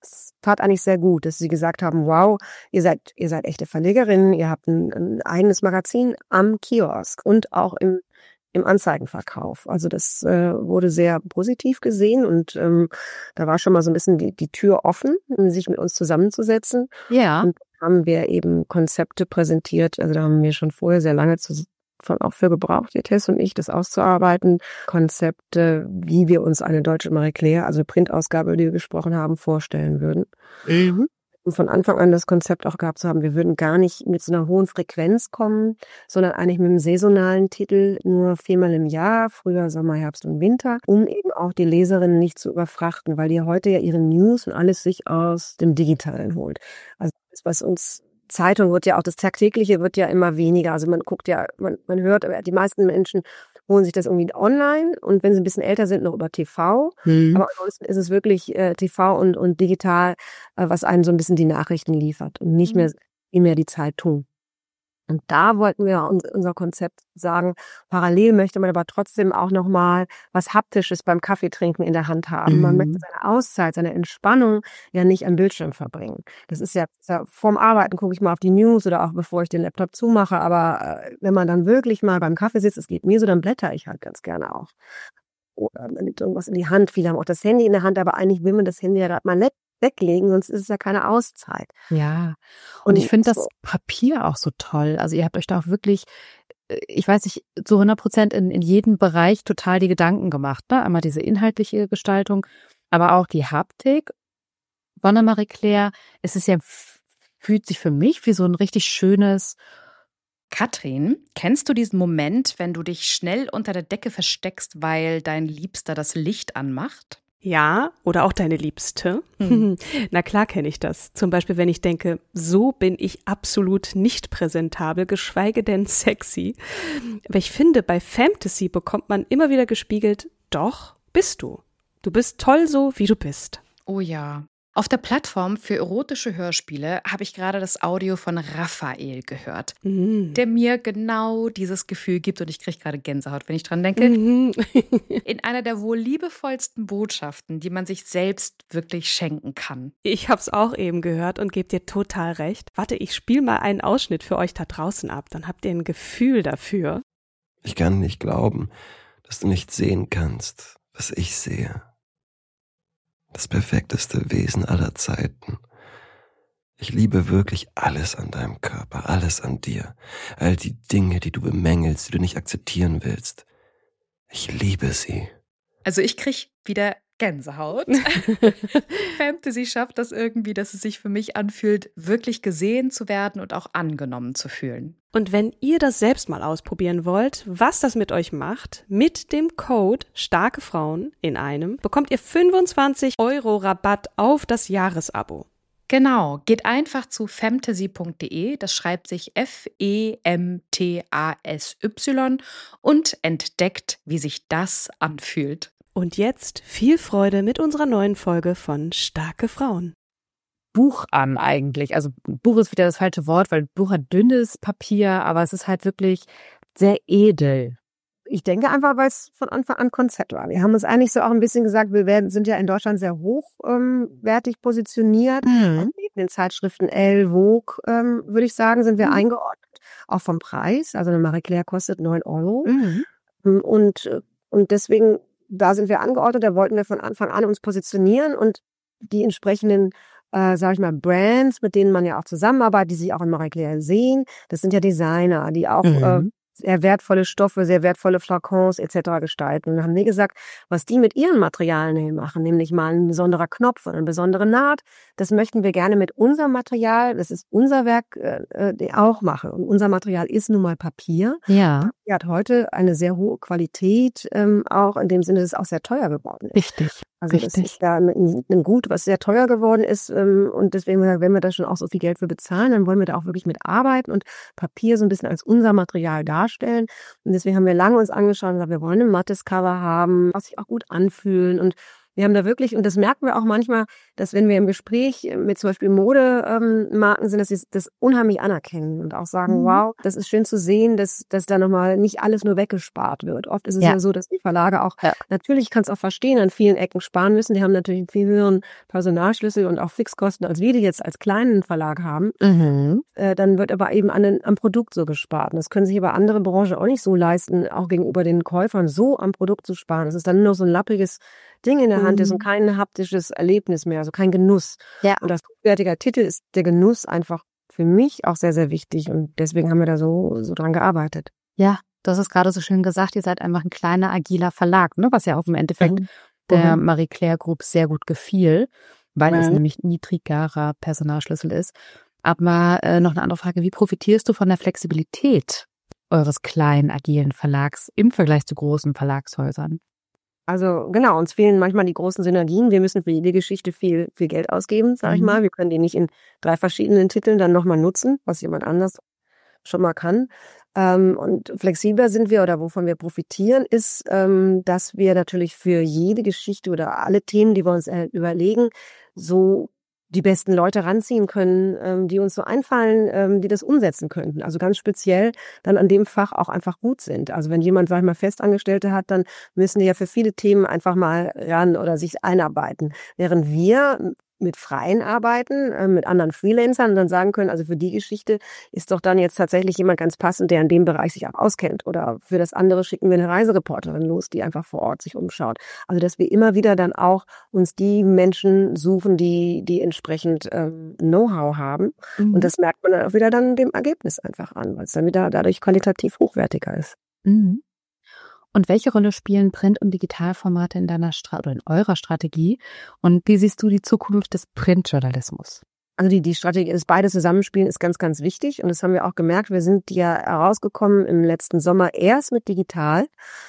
das tat eigentlich sehr gut, dass sie gesagt haben, wow, ihr seid, ihr seid echte Verlegerinnen, ihr habt ein, ein eigenes Magazin am Kiosk und auch im, im Anzeigenverkauf. Also das äh, wurde sehr positiv gesehen und ähm, da war schon mal so ein bisschen die, die Tür offen, sich mit uns zusammenzusetzen. Ja. Und haben wir eben Konzepte präsentiert, also da haben wir schon vorher sehr lange zu von auch für gebraucht, die Tess und ich, das auszuarbeiten. Konzepte, wie wir uns eine deutsche Marie Claire, also eine Printausgabe, über die wir gesprochen haben, vorstellen würden. Mhm. Und von Anfang an das Konzept auch gehabt zu haben, wir würden gar nicht mit so einer hohen Frequenz kommen, sondern eigentlich mit einem saisonalen Titel, nur viermal im Jahr, Frühjahr, Sommer, Herbst und Winter, um eben auch die Leserinnen nicht zu überfrachten, weil die heute ja ihre News und alles sich aus dem Digitalen holt. Also das, was uns Zeitung wird ja auch, das Tagtägliche wird ja immer weniger. Also man guckt ja, man, man hört, aber die meisten Menschen holen sich das irgendwie online und wenn sie ein bisschen älter sind, noch über T V. Mhm. Aber ansonsten ist es wirklich äh, T V und, und digital, äh, was einem so ein bisschen die Nachrichten liefert und nicht mehr, nicht mehr die Zeitung. Und da wollten wir unser Konzept sagen, parallel möchte man aber trotzdem auch nochmal was Haptisches beim Kaffeetrinken in der Hand haben. Mhm. Man möchte seine Auszeit, seine Entspannung ja nicht am Bildschirm verbringen. Das ist ja, ist ja vorm Arbeiten gucke ich mal auf die News oder auch bevor ich den Laptop zumache. Aber äh, wenn man dann wirklich mal beim Kaffee sitzt, es geht mir so, dann blätter ich halt ganz gerne auch. Oder man nimmt irgendwas in die Hand. Viele haben auch das Handy in der Hand, aber eigentlich will man das Handy ja gerade mal nett weglegen, sonst ist es ja keine Auszeit. Ja, und, und ich finde das Papier auch so toll. Also ihr habt euch da auch wirklich, ich weiß nicht, zu hundert Prozent in, in jedem Bereich total die Gedanken gemacht. Ne? Einmal diese inhaltliche Gestaltung, aber auch die Haptik. Von Marie Claire, es ist ja, fühlt sich für mich wie so ein richtig schönes. Katrin, kennst du diesen Moment, wenn du dich schnell unter der Decke versteckst, weil dein Liebster das Licht anmacht? Ja, oder auch deine Liebste. Hm. Na klar kenne ich das. Zum Beispiel, wenn ich denke, so bin ich absolut nicht präsentabel, geschweige denn sexy. Aber ich finde, bei Fantasy bekommt man immer wieder gespiegelt, doch, bist du. Du bist toll so, wie du bist. Oh ja. Auf der Plattform für erotische Hörspiele habe ich gerade das Audio von Raphael gehört, mhm. der mir genau dieses Gefühl gibt und ich kriege gerade Gänsehaut, wenn ich dran denke. Mhm. In einer der wohl liebevollsten Botschaften, die man sich selbst wirklich schenken kann. Ich habe es auch eben gehört und gebe dir total recht. Warte, ich spiele mal einen Ausschnitt für euch da draußen ab, dann habt ihr ein Gefühl dafür. Ich kann nicht glauben, dass du nicht sehen kannst, was ich sehe. Das perfekteste Wesen aller Zeiten. Ich liebe wirklich alles an deinem Körper, alles an dir. All die Dinge, die du bemängelst, die du nicht akzeptieren willst. Ich liebe sie. Also ich krieg wieder Gänsehaut. Fantasy schafft das irgendwie, dass es sich für mich anfühlt, wirklich gesehen zu werden und auch angenommen zu fühlen. Und wenn ihr das selbst mal ausprobieren wollt, was das mit euch macht, mit dem Code Starke Frauen in einem bekommt ihr fünfundzwanzig Euro Rabatt auf das Jahresabo. Genau, geht einfach zu femtasy punkt de, das schreibt sich F E M T A S Y und entdeckt, wie sich das anfühlt. Und jetzt viel Freude mit unserer neuen Folge von Starke Frauen. Buch an eigentlich. Also Buch ist wieder das falsche Wort, weil Buch hat dünnes Papier, aber es ist halt wirklich sehr edel. Ich denke einfach, weil es von Anfang an Konzept war. Wir haben uns eigentlich so auch ein bisschen gesagt, wir werden, sind ja in Deutschland sehr hochwertig ähm, positioniert. Mhm. Neben den Zeitschriften Elle, Vogue, ähm, würde ich sagen, sind wir mhm. eingeordnet. Auch vom Preis. Also eine Marie Claire kostet neun Euro. Mhm. Und, und deswegen, da sind wir angeordnet, da wollten wir von Anfang an uns positionieren und die entsprechenden Äh, sag ich mal, Brands, mit denen man ja auch zusammenarbeitet, die sich auch in Marie Claire sehen. Das sind ja Designer, die auch mhm. äh, sehr wertvolle Stoffe, sehr wertvolle Flakons et cetera gestalten. Und dann haben wir gesagt, was die mit ihren Materialien machen, nämlich mal ein besonderer Knopf oder eine besondere Naht, das möchten wir gerne mit unserem Material, das ist unser Werk, äh, auch machen. Und unser Material ist nun mal Papier. Ja. Papier hat heute eine sehr hohe Qualität, ähm, auch in dem Sinne, dass es auch sehr teuer geworden ist. Richtig. Also Richtig. Das ist da ein, ein Gut, was sehr teuer geworden ist, ähm, und deswegen, wenn wir da schon auch so viel Geld für bezahlen, dann wollen wir da auch wirklich mitarbeiten und Papier so ein bisschen als unser Material darstellen. Und deswegen haben wir lange uns angeschaut und gesagt, wir wollen ein mattes Cover haben, was sich auch gut anfühlen und Wir haben da wirklich, und das merken wir auch manchmal, dass wenn wir im Gespräch mit zum Beispiel Modemarken ähm, sind, dass sie das unheimlich anerkennen und auch sagen, mhm. wow, das ist schön zu sehen, dass, dass da nochmal nicht alles nur weggespart wird. Oft ist es ja, ja so, dass die Verlage auch, ja. natürlich kann es auch verstehen, an vielen Ecken sparen müssen. Die haben natürlich einen viel höheren Personalschlüssel und auch Fixkosten, als wir die jetzt als kleinen Verlag haben. Mhm. Äh, dann wird aber eben an den, am Produkt so gespart. Und das können sich aber andere Branchen auch nicht so leisten, auch gegenüber den Käufern so am Produkt zu sparen. Das ist dann nur so ein lappiges Ding in der Hand ist und kein haptisches Erlebnis mehr, also kein Genuss. Ja. Und als hochwertiger Titel ist der Genuss einfach für mich auch sehr, sehr wichtig und deswegen haben wir da so, so dran gearbeitet. Ja, du hast es gerade so schön gesagt, ihr seid einfach ein kleiner, agiler Verlag, ne? Was ja auch im Endeffekt mhm. der Marie Claire Group sehr gut gefiel, weil mhm. es nämlich niedrigerer Personalschlüssel ist. Aber äh, noch eine andere Frage, wie profitierst du von der Flexibilität eures kleinen, agilen Verlags im Vergleich zu großen Verlagshäusern? Also genau, uns fehlen manchmal die großen Synergien. Wir müssen für jede Geschichte viel viel Geld ausgeben, sag ich mhm. mal. Wir können die nicht in drei verschiedenen Titeln dann nochmal nutzen, was jemand anders schon mal kann. Ähm, und flexibler sind wir oder wovon wir profitieren, ist, ähm, dass wir natürlich für jede Geschichte oder alle Themen, die wir uns äh, überlegen, so die besten Leute ranziehen können, ähm, die uns so einfallen, ähm, die das umsetzen könnten. Also ganz speziell dann an dem Fach auch einfach gut sind. Also wenn jemand, sag ich mal, Festangestellte hat, dann müssen die ja für viele Themen einfach mal ran oder sich einarbeiten. Während wir mit Freien arbeiten, äh, mit anderen Freelancern und dann sagen können, also für die Geschichte ist doch dann jetzt tatsächlich jemand ganz passend, der in dem Bereich sich auch auskennt. Oder für das andere schicken wir eine Reisereporterin los, die einfach vor Ort sich umschaut. Also dass wir immer wieder dann auch uns die Menschen suchen, die die entsprechend ähm, Know-how haben. Mhm. Und das merkt man dann auch wieder dann dem Ergebnis einfach an, weil es dann wieder dadurch qualitativ hochwertiger ist. Mhm. Und welche Rolle spielen Print- und Digitalformate in deiner Stra- oder in eurer Strategie? Und wie siehst du die Zukunft des Printjournalismus? Also die, die Strategie, das beide zusammenspielen, ist ganz, ganz wichtig. Und das haben wir auch gemerkt. Wir sind ja herausgekommen im letzten Sommer erst mit digital.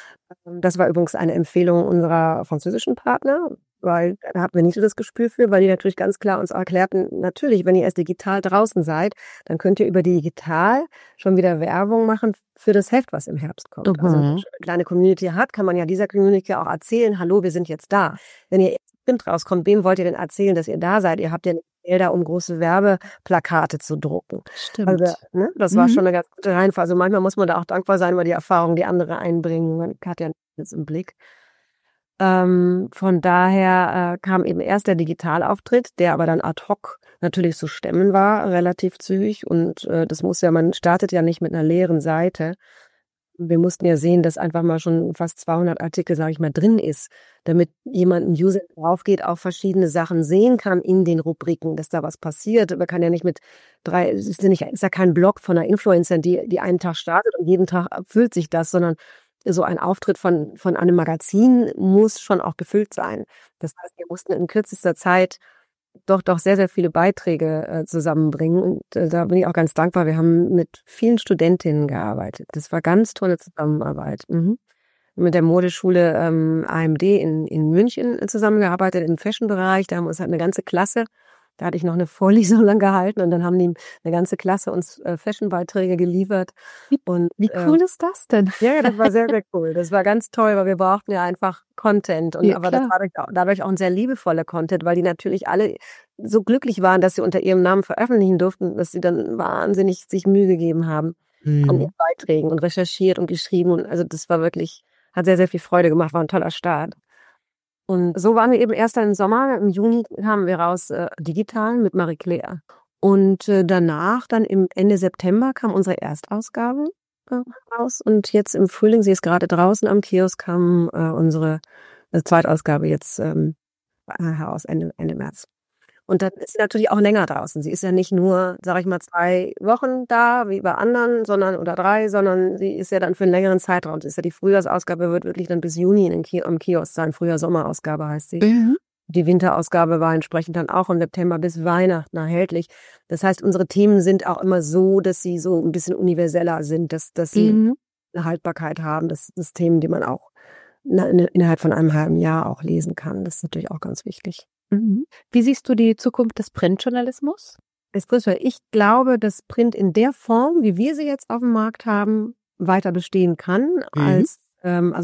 Das war übrigens eine Empfehlung unserer französischen Partner, weil da hatten wir nicht so das Gespür für, weil die natürlich ganz klar uns erklärten, natürlich, wenn ihr erst digital draußen seid, dann könnt ihr über digital schon wieder Werbung machen für das Heft, was im Herbst kommt. Mhm. Also wenn man eine kleine Community hat, kann man ja dieser Community auch erzählen, hallo, wir sind jetzt da. Wenn ihr erst Print rauskommt, wem wollt ihr denn erzählen, dass ihr da seid? Ihr habt ja nicht Gelder, um große Werbeplakate zu drucken. Stimmt. Also, ne, das war mhm. schon eine ganz gute Reihenfolge. Also manchmal muss man da auch dankbar sein über die Erfahrungen, die andere einbringen. Man hat ja nichts im Blick. Ähm, von daher äh, kam eben erst der Digitalauftritt, der aber dann ad hoc natürlich zu stemmen war, relativ zügig. Und äh, das muss ja, man startet ja nicht mit einer leeren Seite. Wir mussten ja sehen, dass einfach mal schon fast zweihundert Artikel, sage ich mal, drin ist, damit jemand, ein User draufgeht, auch verschiedene Sachen sehen kann in den Rubriken, dass da was passiert. Man kann ja nicht mit drei, es ist ja nicht, ist ja kein Blog von einer Influencerin, die, die einen Tag startet und jeden Tag füllt sich das, sondern so ein Auftritt von, von einem Magazin muss schon auch gefüllt sein. Das heißt, wir mussten in kürzester Zeit doch doch sehr, sehr viele Beiträge äh, zusammenbringen. Und äh, da bin ich auch ganz dankbar. Wir haben mit vielen Studentinnen gearbeitet. Das war ganz tolle Zusammenarbeit. Mhm. Mit der Modeschule ähm, A M D in, in München zusammengearbeitet, im Fashion-Bereich. Da haben wir uns halt eine ganze Klasse, da hatte ich noch eine Vorlesung lang gehalten und dann haben die eine ganze Klasse uns äh, Fashion-Beiträge geliefert. Und wie cool äh, ist das denn? Ja, ja, das war sehr, sehr cool. Das war ganz toll, weil wir brauchten ja einfach Content. Und ja, aber das war dadurch auch, dadurch auch ein sehr liebevoller Content, weil die natürlich alle so glücklich waren, dass sie unter ihrem Namen veröffentlichen durften, dass sie dann wahnsinnig sich Mühe gegeben haben mhm. an ihren Beiträgen und recherchiert und geschrieben. Und also das war wirklich, hat sehr, sehr viel Freude gemacht, war ein toller Start. Und so waren wir eben erst dann im Sommer. Im Juni kamen wir raus äh, digital mit Marie Claire. Und äh, danach, dann im Ende September, kam unsere Erstausgabe äh, raus. Und jetzt im Frühling, sie ist gerade draußen am Kiosk, kam äh, unsere äh, Zweitausgabe jetzt ähm, heraus, Ende, Ende März. Und dann ist sie natürlich auch länger draußen. Sie ist ja nicht nur, sage ich mal, zwei Wochen da, wie bei anderen, sondern oder drei, sondern sie ist ja dann für einen längeren Zeitraum. Das ist ja die Frühjahrsausgabe, wird wirklich dann bis Juni in den Ki- am Kiosk sein. Frühjahr-Sommerausgabe heißt sie. Mhm. Die Winterausgabe war entsprechend dann auch im September bis Weihnachten erhältlich. Das heißt, unsere Themen sind auch immer so, dass sie so ein bisschen universeller sind, dass, dass sie mhm. eine Haltbarkeit haben. Das sind Themen, die man auch innerhalb von einem halben Jahr auch lesen kann. Das ist natürlich auch ganz wichtig. Mhm. Wie siehst du die Zukunft des Printjournalismus? Ich glaube, dass Print in der Form, wie wir sie jetzt auf dem Markt haben, weiter bestehen kann. Mhm. Als ähm, also ich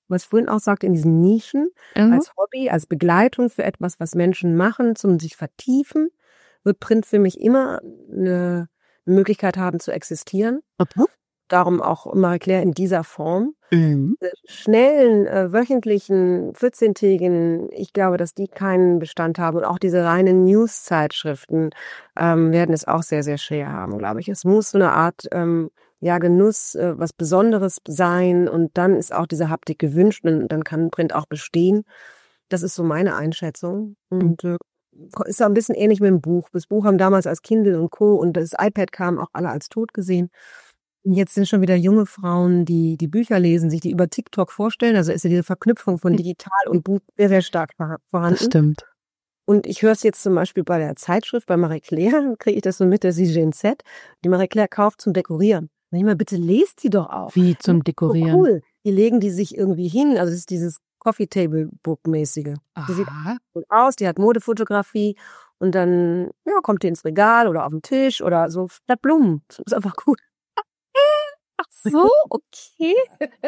was ich vorhin auch sagte, in diesen Nischen, mhm. als Hobby, als Begleitung für etwas, was Menschen machen, zum sich vertiefen, wird Print für mich immer eine Möglichkeit haben zu existieren. Okay. Darum auch Marie Claire in dieser Form. Mhm. Schnellen, äh, wöchentlichen, vierzehntägigen, ich glaube, dass die keinen Bestand haben. Und auch diese reinen News-Zeitschriften ähm, werden es auch sehr, sehr schwer haben, glaube ich. Es muss so eine Art ähm, ja Genuss, äh, was Besonderes sein. Und dann ist auch diese Haptik gewünscht und dann kann Print auch bestehen. Das ist so meine Einschätzung. Und äh, ist auch ein bisschen ähnlich mit dem Buch. Das Buch haben damals als Kindle und Co. und das iPad kam auch alle als tot gesehen. Jetzt sind schon wieder junge Frauen, die die Bücher lesen, sich die über TikTok vorstellen. Also ist ja diese Verknüpfung von digital und Buch sehr, sehr stark vorhanden. Das stimmt. Und ich höre es jetzt zum Beispiel bei der Zeitschrift, bei Marie Claire, kriege ich das so mit, dass sie Gen Z, die Marie Claire kauft zum Dekorieren. Sag ich mal, bitte lest die doch auch. Wie zum Dekorieren? So cool. Die legen die sich irgendwie hin. Also das ist dieses Coffee Table Book mäßige. Die sieht gut aus, die hat Modefotografie und dann ja, kommt die ins Regal oder auf den Tisch oder so statt Blumen. Das ist einfach gut. Ach so, okay.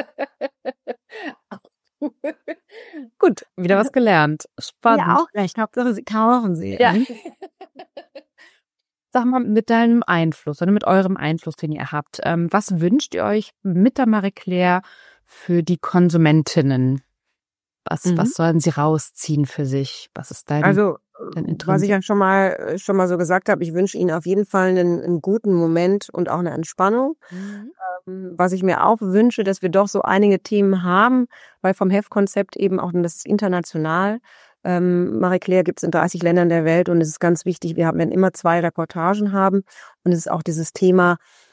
Gut, wieder was gelernt. Spannend. Ja, auch recht. Hauptsache, Sie kaufen sie. Ja. Sag mal, mit deinem Einfluss oder mit eurem Einfluss, den ihr habt, ähm, was wünscht ihr euch mit der Marie Claire für die Konsumentinnen? Was, mhm. was sollen sie rausziehen für sich? Was ist dein, also, dein Interesse? Was ich ja schon mal schon mal so gesagt habe, ich wünsche ihnen auf jeden Fall einen, einen guten Moment und auch eine Entspannung. Mhm. Ähm, was ich mir auch wünsche, dass wir doch so einige Themen haben, weil vom Heftkonzept eben auch, das ist international. Ähm, Marie Claire gibt es in dreißig Ländern der Welt und es ist ganz wichtig, wir haben werden immer zwei Reportagen haben und es ist auch dieses Thema,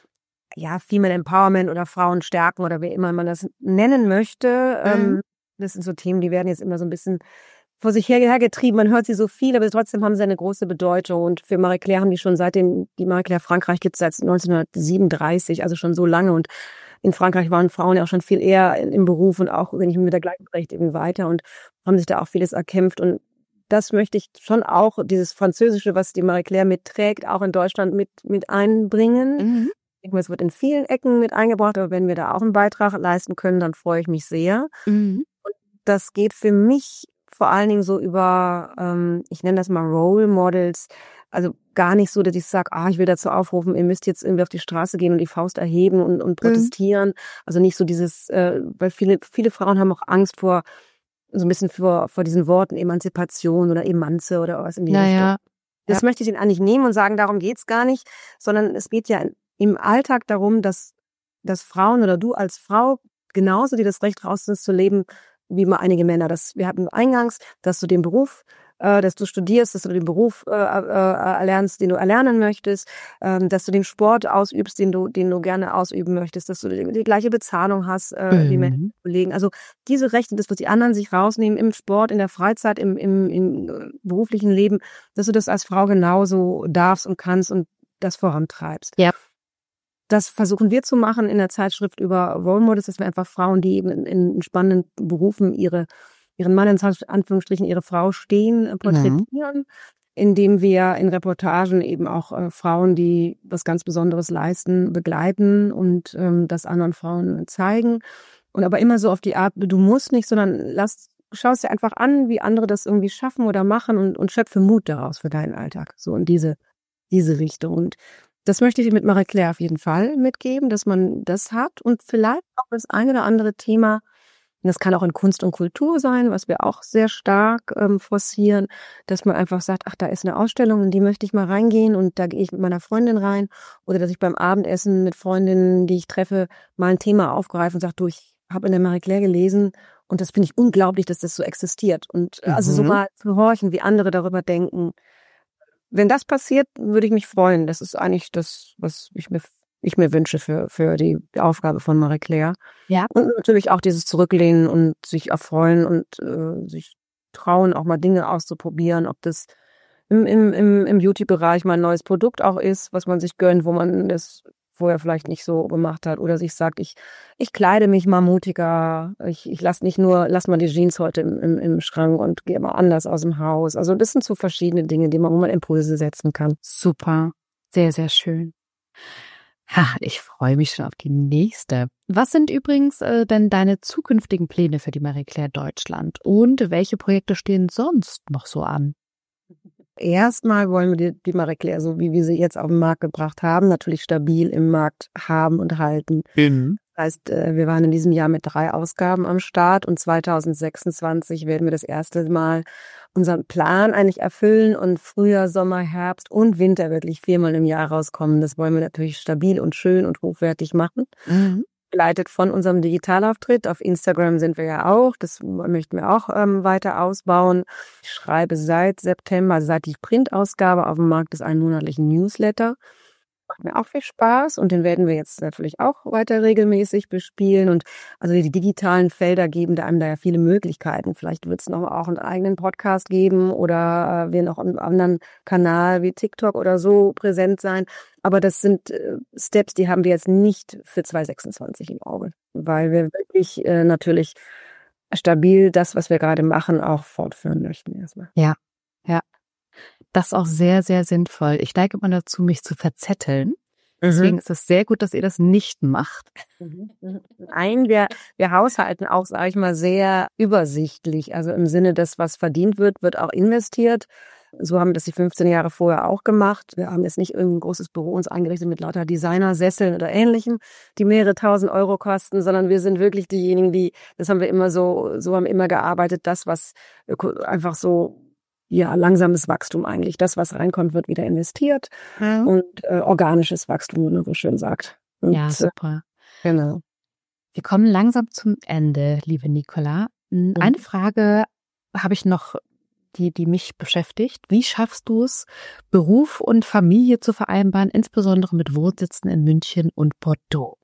ja, Female Empowerment oder Frauen stärken oder wie immer man das nennen möchte. Mhm. Ähm, Das sind so Themen, die werden jetzt immer so ein bisschen vor sich hergetrieben. Man hört sie so viel, aber trotzdem haben sie eine große Bedeutung. Und für Marie Claire haben die schon seitdem, die Marie Claire Frankreich gibt es seit neunzehnhundertsiebenunddreißig, also schon so lange. Und in Frankreich waren Frauen ja auch schon viel eher im Beruf und auch, wenn ich mit der Gleichberechtigung weiter und haben sich da auch vieles erkämpft. Und das möchte ich schon auch, dieses Französische, was die Marie Claire mitträgt, auch in Deutschland mit, mit einbringen. Mhm. Ich denke, es wird in vielen Ecken mit eingebracht, aber wenn wir da auch einen Beitrag leisten können, dann freue ich mich sehr. Mhm. Das geht für mich vor allen Dingen so über, ähm, ich nenne das mal Role Models, also gar nicht so, dass ich sage, ah, ich will dazu aufrufen, ihr müsst jetzt irgendwie auf die Straße gehen und die Faust erheben und, und protestieren. Mhm. Also nicht so dieses, äh, weil viele viele Frauen haben auch Angst vor, so ein bisschen vor vor diesen Worten Emanzipation oder Emanze oder was in die naja. Richtung. Das ja. möchte ich ihnen eigentlich nehmen und sagen, darum geht's gar nicht, sondern es geht ja im Alltag darum, dass dass Frauen oder du als Frau genauso dir das Recht rausnimmst zu leben, wie immer einige Männer. Das, wir hatten eingangs, dass du den Beruf, äh, dass du studierst, dass du den Beruf äh, äh, erlernst, den du erlernen möchtest, ähm, dass du den Sport ausübst, den du, den du gerne ausüben möchtest, dass du die, die gleiche Bezahlung hast äh, mhm. wie Männer, Kollegen. Also diese Rechte, das, was die anderen sich rausnehmen im Sport, in der Freizeit, im, im, im beruflichen Leben, dass du das als Frau genauso darfst und kannst und das vorantreibst. Ja. Das versuchen wir zu machen in der Zeitschrift über Role Models, dass wir einfach Frauen, die eben in, in spannenden Berufen ihre, ihren Mann, in Anführungsstrichen, ihre Frau stehen, porträtieren, mhm. indem wir in Reportagen eben auch äh, Frauen, die was ganz Besonderes leisten, begleiten und ähm, das anderen Frauen zeigen. Und aber immer so auf die Art, du musst nicht, sondern lass, schau es dir einfach an, wie andere das irgendwie schaffen oder machen und, und schöpfe Mut daraus für deinen Alltag. So in diese, diese Richtung. Und das möchte ich mit Marie Claire auf jeden Fall mitgeben, dass man das hat und vielleicht auch das eine oder andere Thema, und das kann auch in Kunst und Kultur sein, was wir auch sehr stark ähm, forcieren, dass man einfach sagt, ach, da ist eine Ausstellung, in die möchte ich mal reingehen und da gehe ich mit meiner Freundin rein oder dass ich beim Abendessen mit Freundinnen, die ich treffe, mal ein Thema aufgreife und sage, du, ich habe in der Marie Claire gelesen und das finde ich unglaublich, dass das so existiert und mhm. also so mal zu horchen, wie andere darüber denken. Wenn das passiert, würde ich mich freuen. Das ist eigentlich das, was ich mir, ich mir wünsche für, für die Aufgabe von Marie Claire. Ja. Und natürlich auch dieses Zurücklehnen und sich erfreuen und äh, sich trauen, auch mal Dinge auszuprobieren, ob das im, im, im, im Beauty-Bereich mal ein neues Produkt auch ist, was man sich gönnt, wo man das vorher vielleicht nicht so gemacht hat oder sich sagt, ich ich kleide mich mal mutiger, ich ich lasse nicht nur, lass mal die Jeans heute im, im, im Schrank und gehe mal anders aus dem Haus. Also das sind so verschiedene Dinge, die man, wo man Impulse setzen kann. Super, sehr, sehr schön. Ha, ich freue mich schon auf die nächste. Was sind übrigens äh, denn deine zukünftigen Pläne für die Marie Claire Deutschland und welche Projekte stehen sonst noch so an? Erstmal wollen wir die, die Marie Claire, so wie wir sie jetzt auf den Markt gebracht haben, natürlich stabil im Markt haben und halten. Mhm. Das heißt, wir waren in diesem Jahr mit drei Ausgaben am Start und zwanzig sechsundzwanzig werden wir das erste Mal unseren Plan eigentlich erfüllen und Frühjahr, Sommer, Herbst und Winter wirklich viermal im Jahr rauskommen. Das wollen wir natürlich stabil und schön und hochwertig machen. Mhm. Begleitet von unserem Digitalauftritt. Auf Instagram sind wir ja auch. Das möchten wir auch ähm, weiter ausbauen. Ich schreibe seit September, also seit die Printausgabe auf dem Markt ist, einen monatlichen Newsletter. Macht mir auch viel Spaß und den werden wir jetzt natürlich auch weiter regelmäßig bespielen. Und also die digitalen Felder geben da einem da ja viele Möglichkeiten. Vielleicht wird es noch auch einen eigenen Podcast geben oder äh, wir noch einen anderen Kanal wie TikTok oder so präsent sein. Aber das sind äh, Steps, die haben wir jetzt nicht für zwanzig sechsundzwanzig im Auge, weil wir wirklich äh, natürlich stabil das, was wir gerade machen, auch fortführen möchten erstmal. Ja, ja. Das ist auch sehr, sehr sinnvoll. Ich neige immer dazu, mich zu verzetteln. Deswegen ist es sehr gut, dass ihr das nicht macht. Nein, wir, wir haushalten auch, sage ich mal, sehr übersichtlich. Also im Sinne, dass was verdient wird, wird auch investiert. So haben wir das die fünfzehn Jahre vorher auch gemacht. Wir haben jetzt nicht irgendein großes Büro uns eingerichtet mit lauter Designersesseln oder Ähnlichem, die mehrere tausend Euro kosten, sondern wir sind wirklich diejenigen, die, das haben wir immer so, so haben wir immer gearbeitet, das, was einfach so, ja, langsames Wachstum eigentlich. Das, was reinkommt, wird wieder investiert. Mhm. Und äh, organisches Wachstum, wie man so schön sagt. Und, ja, super. Äh, genau. Wir kommen langsam zum Ende, liebe Nicola. Eine mhm. Frage habe ich noch, die, die mich beschäftigt. Wie schaffst du es, Beruf und Familie zu vereinbaren, insbesondere mit Wohnsitzen in München und Bordeaux?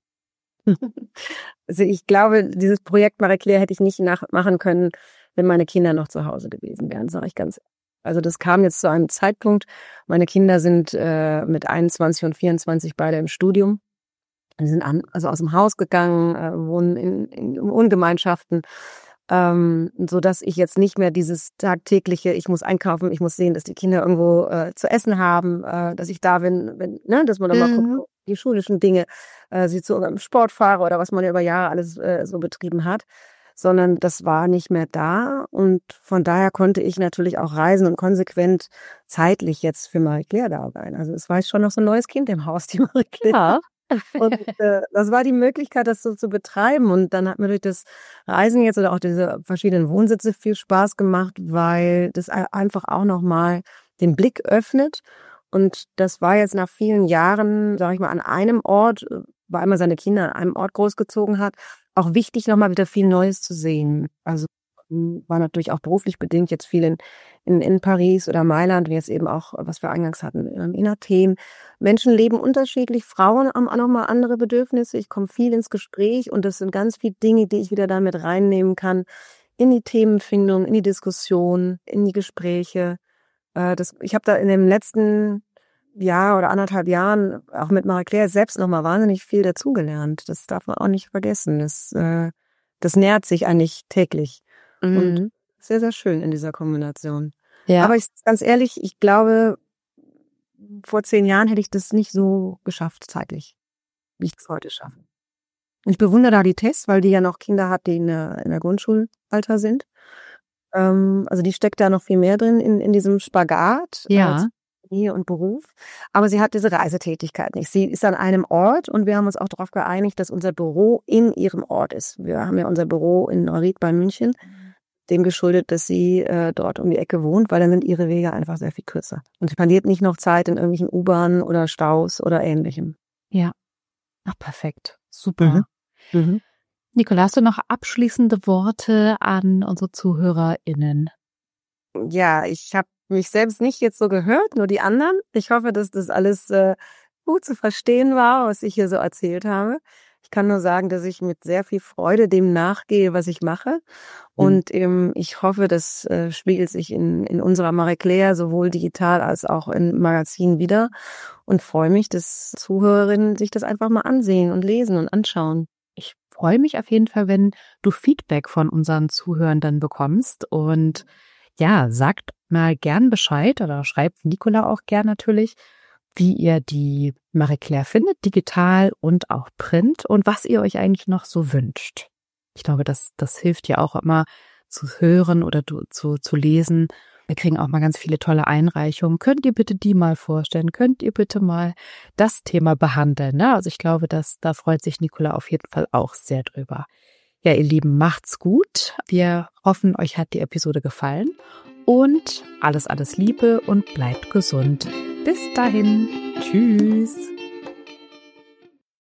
Also ich glaube, dieses Projekt Marie Claire hätte ich nicht nachmachen können, wenn meine Kinder noch zu Hause gewesen wären, sage ich ganz ehrlich. Also das kam jetzt zu einem Zeitpunkt, meine Kinder sind äh, mit einundzwanzig und vierundzwanzig beide im Studium. Die sind an, also aus dem Haus gegangen, äh, wohnen in, in Wohngemeinschaften, ähm, so dass ich jetzt nicht mehr dieses tagtägliche, ich muss einkaufen, ich muss sehen, dass die Kinder irgendwo äh, zu essen haben, äh, dass ich da bin, wenn, ne, dass man dann mhm. mal guckt, die schulischen Dinge, äh, sie zu einem Sport fahre oder was man ja über Jahre alles äh, so betrieben hat. Sondern das war nicht mehr da und von daher konnte ich natürlich auch reisen und konsequent zeitlich jetzt für Marie Claire da sein. Also es war jetzt schon noch so ein neues Kind im Haus, die Marie Claire. Ja. Und äh, das war die Möglichkeit, das so zu betreiben und dann hat mir durch das Reisen jetzt oder auch diese verschiedenen Wohnsitze viel Spaß gemacht, weil das einfach auch nochmal den Blick öffnet und das war jetzt nach vielen Jahren, sage ich mal, an einem Ort, weil man seine Kinder an einem Ort großgezogen hat, auch wichtig, nochmal wieder viel Neues zu sehen. Also war natürlich auch beruflich bedingt jetzt viel in, in, in Paris oder Mailand, wie jetzt eben auch, was wir eingangs hatten, in Athen. Menschen leben unterschiedlich, Frauen haben auch nochmal andere Bedürfnisse. Ich komme viel ins Gespräch und das sind ganz viele Dinge, die ich wieder damit reinnehmen kann in die Themenfindung, in die Diskussion, in die Gespräche. Das, ich habe da in dem letzten Jahr oder anderthalb Jahren auch mit Marie Claire selbst nochmal wahnsinnig viel dazugelernt. Das darf man auch nicht vergessen. Das, äh, das nährt sich eigentlich täglich. Mhm. Und sehr, sehr schön in dieser Kombination. Ja. Aber ich ganz ehrlich, ich glaube, vor zehn Jahren hätte ich das nicht so geschafft zeitlich, wie ich es heute schaffe. Ich bewundere da die Tess, weil die ja noch Kinder hat, die in der, in der Grundschulalter sind. Ähm, also die steckt da noch viel mehr drin in, in diesem Spagat. Ja. Äh, und Beruf, aber sie hat diese Reisetätigkeit nicht. Sie ist an einem Ort und wir haben uns auch darauf geeinigt, dass unser Büro in ihrem Ort ist. Wir haben ja unser Büro in Neuried bei München, dem geschuldet, dass sie äh, dort um die Ecke wohnt, weil dann sind ihre Wege einfach sehr viel kürzer. Und sie verliert nicht noch Zeit in irgendwelchen U-Bahnen oder Staus oder Ähnlichem. Ja, ach perfekt, super. Mhm. Mhm. Nicola, hast du noch abschließende Worte an unsere ZuhörerInnen? Ja, ich habe mich selbst nicht jetzt so gehört, nur die anderen. Ich hoffe, dass das alles äh, gut zu verstehen war, was ich hier so erzählt habe. Ich kann nur sagen, dass ich mit sehr viel Freude dem nachgehe, was ich mache. Und ähm, ich hoffe, das äh, spiegelt sich in, in unserer Marie Claire sowohl digital als auch im Magazin wieder. Und freue mich, dass Zuhörerinnen sich das einfach mal ansehen und lesen und anschauen. Ich freue mich auf jeden Fall, wenn du Feedback von unseren Zuhörenden bekommst und ja, sagt mal gern Bescheid oder schreibt Nicola auch gern natürlich, wie ihr die Marie-Claire findet, digital und auch Print und was ihr euch eigentlich noch so wünscht. Ich glaube, das, das hilft ja auch immer zu hören oder zu, zu lesen. Wir kriegen auch mal ganz viele tolle Einreichungen. Könnt ihr bitte die mal vorstellen? Könnt ihr bitte mal das Thema behandeln? Ne? Also ich glaube, dass, da freut sich Nicola auf jeden Fall auch sehr drüber. Ja, ihr Lieben, macht's gut. Wir hoffen, euch hat die Episode gefallen. Und alles, alles Liebe und bleibt gesund. Bis dahin. Tschüss.